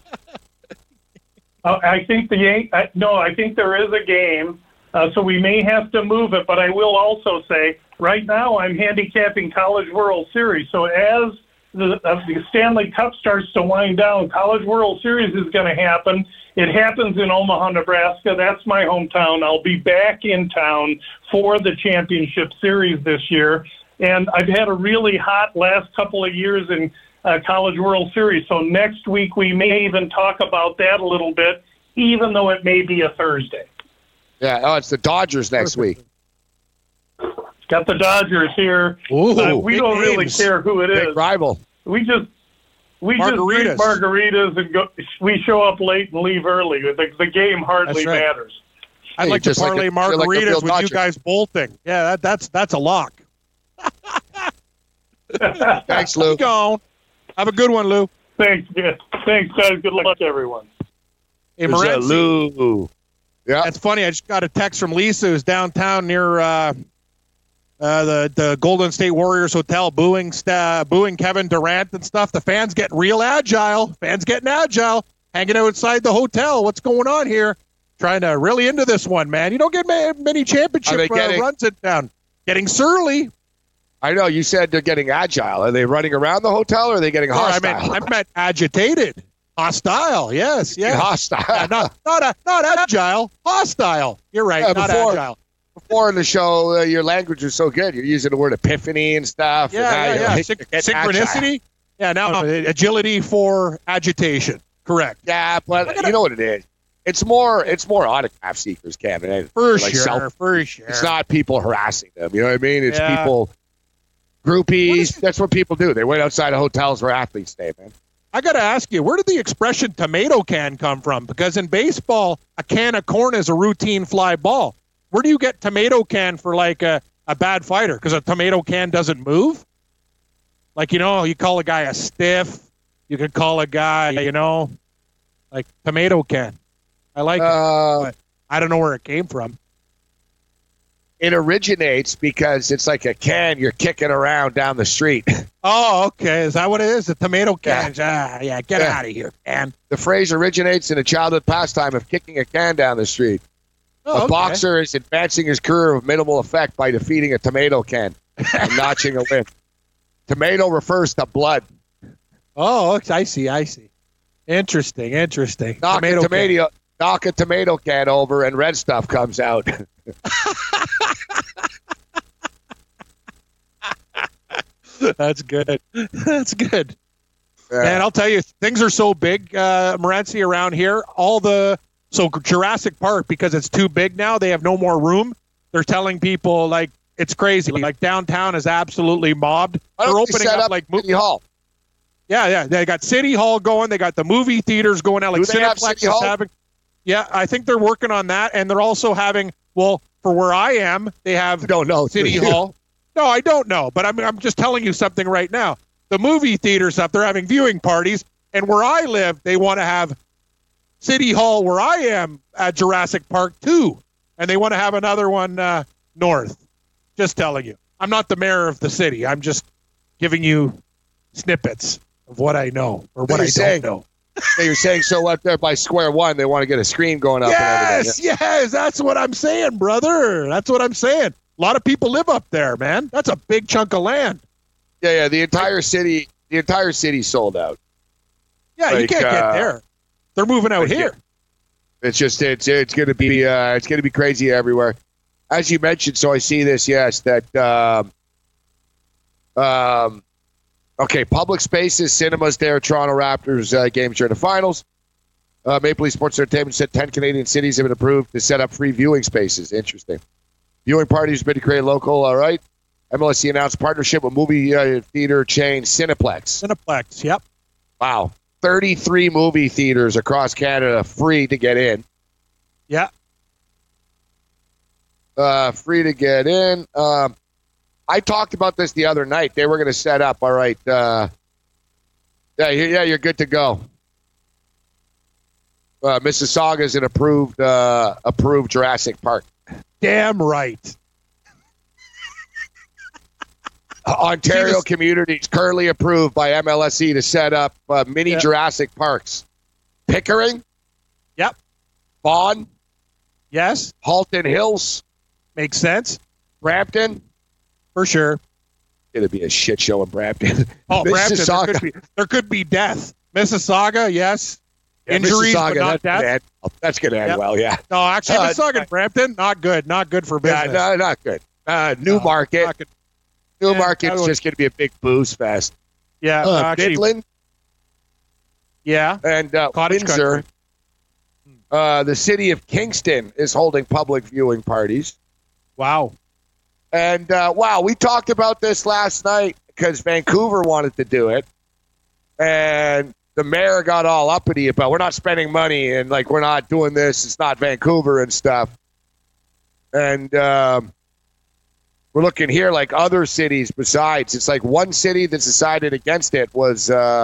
I think I think there is a game, so we may have to move it, but I will also say, right now, I'm handicapping College World Series. So as the Stanley Cup starts to wind down, College World Series is going to happen. It happens in Omaha, Nebraska. That's my hometown. I'll be back in town for the championship series this year. And I've had a really hot last couple of years in College World Series. So next week we may even talk about that a little bit, even though it may be a Thursday. Yeah, it's the Dodgers next week. Got the Dodgers here. We don't really care who it is. Big rival. We just drink margaritas and go. We show up late and leave early. The game hardly matters. I'd like to parlay margaritas with you guys bolting. Yeah, that's a lock. Thanks, Lou. Keep going. Have a good one, Lou. Thanks, guys. Good luck to everyone. Hey, Morency. Lou. Yeah. That's funny. I just got a text from Lisa, who's downtown near the Golden State Warriors Hotel, booing Kevin Durant and stuff. The fans getting real agile. Hanging outside the hotel. What's going on here? Trying to really into this one, man. You don't get many championship runs in town. Getting surly. I know. You said they're getting agile. Are they running around the hotel, or are they getting hostile? I meant agitated. Hostile. Yes. Hostile. Yeah, not agile. Hostile. You're right. Not agile. Before in the show, your language was so good. You're using the word epiphany and stuff. Yeah. Synchronicity. Yeah, now agility for agitation. Correct. Yeah, but you know what it is? It's more autograph seekers, Kevin. For sure. It's not people harassing them. You know what I mean? It's people, groupies. That's what people do. They wait outside of hotels where athletes stay, man. I got to ask you, where did the expression tomato can come from? Because in baseball, a can of corn is a routine fly ball. Where do you get tomato can for like a bad fighter? Because a tomato can doesn't move? Like, you call a guy a stiff. You could call a guy, like tomato can. I like it, but I don't know where it came from. It originates because it's like a can you're kicking around down the street. Oh, okay. Is that what it is? A tomato can? Yeah. Get out of here, man. The phrase originates in a childhood pastime of kicking a can down the street. A boxer is advancing his career with minimal effect by defeating a tomato can and notching a win. Tomato refers to blood. Oh, I see. Interesting. Knock a tomato can over and red stuff comes out. That's good. Man, I'll tell you, things are so big, Morency, around here. So Jurassic Park, because it's too big now, they have no more room. They're telling people, like, it's crazy. Like, downtown is absolutely mobbed. They're opening up like City Hall. Yeah. They got City Hall going. They got the movie theaters going out. Like Cineplex is having. Yeah, I think they're working on that, and they're also having. Well, for where I am, they have City Hall. No, I don't know, but I'm just telling you something right now. The movie theater stuff, they're having viewing parties, and where I live, they want to have City Hall where I am at Jurassic Park too, and they want to have another one north. Just telling you. I'm not the mayor of the city. I'm just giving you snippets of what I know or what I don't know. You're saying so up there by Square One, they want to get a screen going up. Yes, that's what I'm saying, brother. That's what I'm saying. A lot of people live up there, man. That's a big chunk of land. Yeah. The entire city's sold out. Yeah, you can't get there. They're moving out here. It's just it's going to be crazy everywhere. As you mentioned, so I see this. Yes, that public spaces, cinemas there, Toronto Raptors games during the finals. Maple Leaf Sports Entertainment said 10 Canadian cities have been approved to set up free viewing spaces. Interesting. Viewing parties have been created local. All right. MLSE announced partnership with movie theater chain Cineplex. Yep. Wow. 33 movie theaters across Canada free to get in. Yeah. Free to get in. I talked about this the other night. They were going to set up. All right. You're good to go. Mississauga is an approved Jurassic Park. Damn right. Ontario communities currently approved by MLSE to set up mini Jurassic Parks. Pickering. Yep. Vaughan. Yes. Halton Hills. Makes sense. Brampton. For sure. It'll be a shit show in Brampton. Oh, Brampton. There could be death. Mississauga, yes. Yeah, injuries, but not death. That's going to end well, yeah. No, actually, Mississauga and Brampton, not good. Not good for business. No, not good. Newmarket. Newmarket's just going to be a big booze fest. Yeah. Actually, Midland. Yeah. And Cottage Windsor. The city of Kingston is holding public viewing parties. Wow. And, we talked about this last night because Vancouver wanted to do it. And the mayor got all uppity about we're not spending money and, we're not doing this. It's not Vancouver and stuff. And we're we're looking here like other cities besides. It's like one city that's decided against it was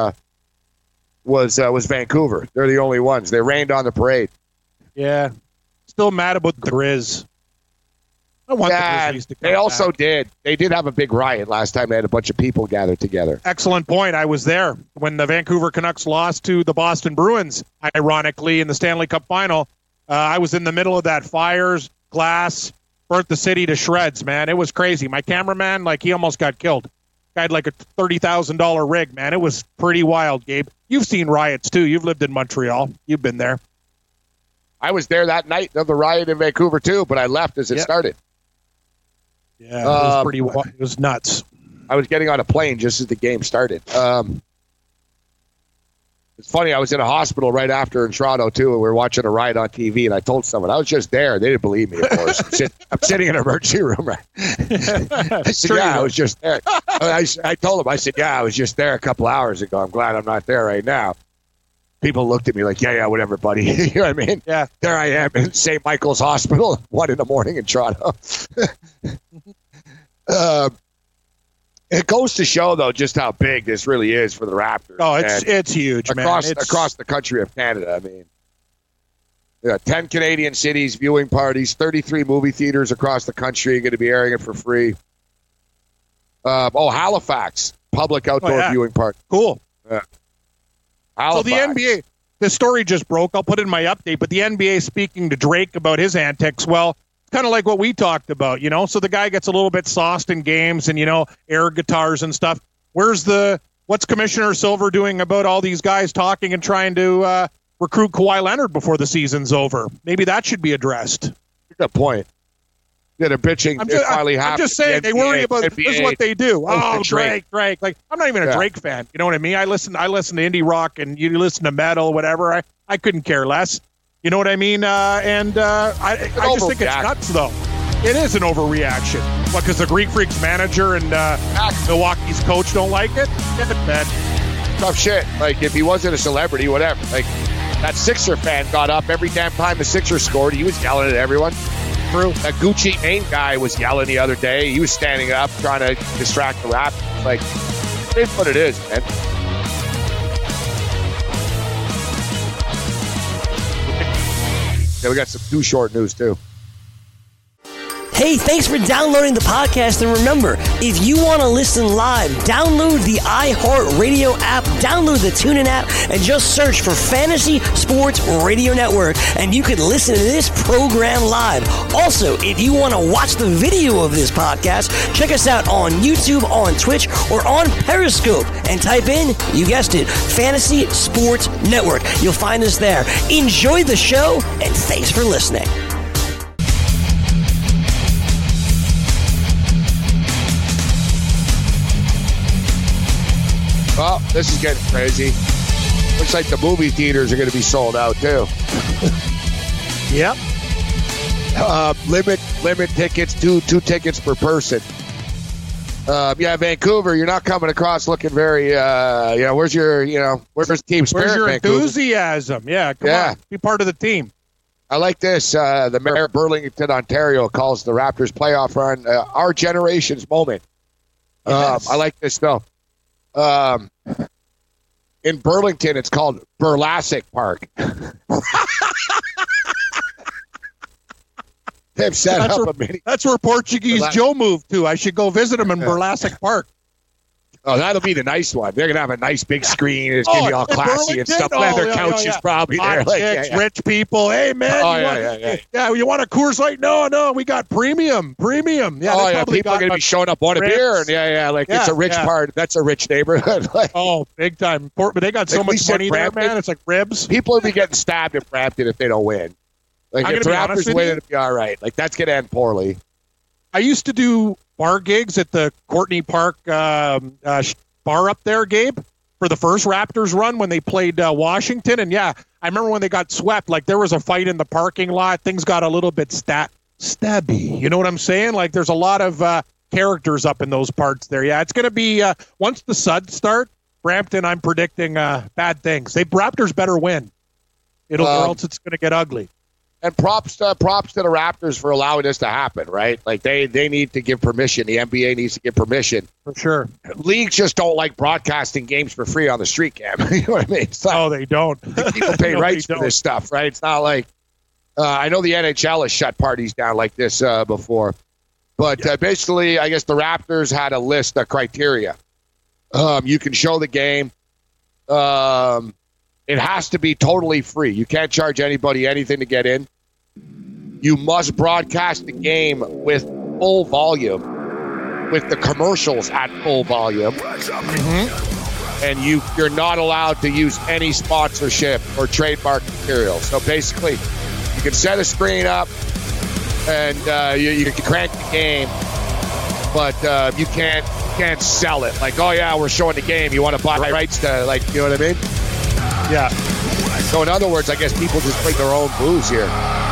Vancouver. They're the only ones. They rained on the parade. Yeah. Still mad about the Grizz. I want the Grizzlies to come they also back. did. They did have a big riot last time. They had a bunch of people gathered together. Excellent point. I was there when the Vancouver Canucks lost to the Boston Bruins, ironically, in the Stanley Cup final. I was in the middle of that. Fires, glass, burnt the city to shreds, man. It was crazy. My cameraman, like, he almost got killed. Guy had like a $30,000 rig, man. It was pretty wild, Gabe. You've seen riots, too. You've lived in Montreal. You've been there. I was there that night of the riot in Vancouver, too, but I left as it started. Yeah, it was pretty wild. It was nuts. I was getting on a plane just as the game started. It's funny, I was in a hospital right after in Toronto, too, and we were watching a riot on TV, and I told someone, I was just there. They didn't believe me, of course. I'm sitting in an emergency room, right? I said, I was just there. I told him, I said, I was just there a couple hours ago. I'm glad I'm not there right now. People looked at me like, yeah, whatever, buddy. You know what I mean? Yeah. There I am in St. Michael's Hospital, 1 a.m. in Toronto. It goes to show, though, just how big this really is for the Raptors. Oh, it's huge, across, man. Across the country of Canada. I mean, 10 Canadian cities, viewing parties, 33 movie theaters across the country going to be airing it for free. Halifax, public outdoor viewing party. Cool. Yeah. So the NBA, the story just broke. I'll put it in my update, but the NBA speaking to Drake about his antics. Well, it's kind of like what we talked about, So the guy gets a little bit sauced in games and, air guitars and stuff. What's Commissioner Silver doing about all these guys talking and trying to recruit Kawhi Leonard before the season's over? Maybe that should be addressed. Good point. Yeah, they're bitching. I'm just saying they worry about this is what they do. Oh, Drake. Like, I'm not even a Drake fan. You know what I mean? I listen to indie rock and you listen to metal, whatever. I couldn't care less. You know what I mean? I just think it's nuts, though. It is an overreaction. What, because the Greek Freaks manager and Milwaukee's coach don't like it? Get it, man. Tough shit. Like, if he wasn't a celebrity, whatever. Like, that Sixer fan got up every damn time the Sixers scored. He was yelling at everyone. True. That Gucci Mane guy was yelling the other day. He was standing up trying to distract the Raptors. Like, it's what it is, man. Yeah, we got some too short news, too. Hey, thanks for downloading the podcast. And remember, if you want to listen live, download the iHeartRadio app, download the TuneIn app, and just search for Fantasy Sports Radio Network, and you can listen to this program live. Also, if you want to watch the video of this podcast, check us out on YouTube, on Twitch, or on Periscope, and type in, you guessed it, Fantasy Sports Network. You'll find us there. Enjoy the show, and thanks for listening. Well, this is getting crazy. Looks like the movie theaters are going to be sold out, too. Yep. Limit tickets, two tickets per person. Vancouver, you're not coming across looking very, where's your, where's team spirit, where's your Vancouver? enthusiasm? Yeah, come on. Be part of the team. I like this. The mayor of Burlington, Ontario calls the Raptors playoff run our generation's moment. Yes. I like this, though. In Burlington, it's called Burlassic Park. They've set up a mini. That's where Portuguese Joe moved to. I should go visit him in Burlassic Park. Oh, that'll be the nice one. They're going to have a nice big screen. It's going to be all classy and stuff. Leather couches probably there. Chicks, rich people. Hey, man. You want a Coors Light? No, we got premium. Yeah, people are going to be showing up on a beer. And it's a rich part. That's a rich neighborhood. Big time. But they got so much money there, man. It's like ribs. People will be getting stabbed in Brampton if they don't win. Like, if the Raptors win, it'll be all right. Like, that's going to end poorly. I used to do bar gigs at the Courtney Park bar up there, Gabe, for the first Raptors run when they played Washington. And, I remember when they got swept, like, there was a fight in the parking lot. Things got a little bit stabby. You know what I'm saying? Like, there's a lot of characters up in those parts there. Yeah, it's going to be, once the Suds start, Brampton, I'm predicting bad things. Raptors better win. Or else it's going to get ugly. And props to the Raptors for allowing this to happen, right? Like they need to give permission. The NBA needs to give permission. For sure. Leagues just don't like broadcasting games for free on the street, Cam. You know what I mean? No, they don't. People pay rights for this stuff, right? It's not like I know the NHL has shut parties down like this before. But basically, I guess the Raptors had a list of criteria. You can show the game. It has to be totally free. You can't charge anybody anything to get in. You must broadcast the game with full volume, with the commercials at full volume. Mm-hmm. And you're not allowed to use any sponsorship or trademark material. So basically, you can set a screen up and you can crank the game, but you can't sell it. Like, oh yeah, we're showing the game. You want to buy rights to, you know what I mean? Yeah. So in other words, I guess people just bring their own booze here.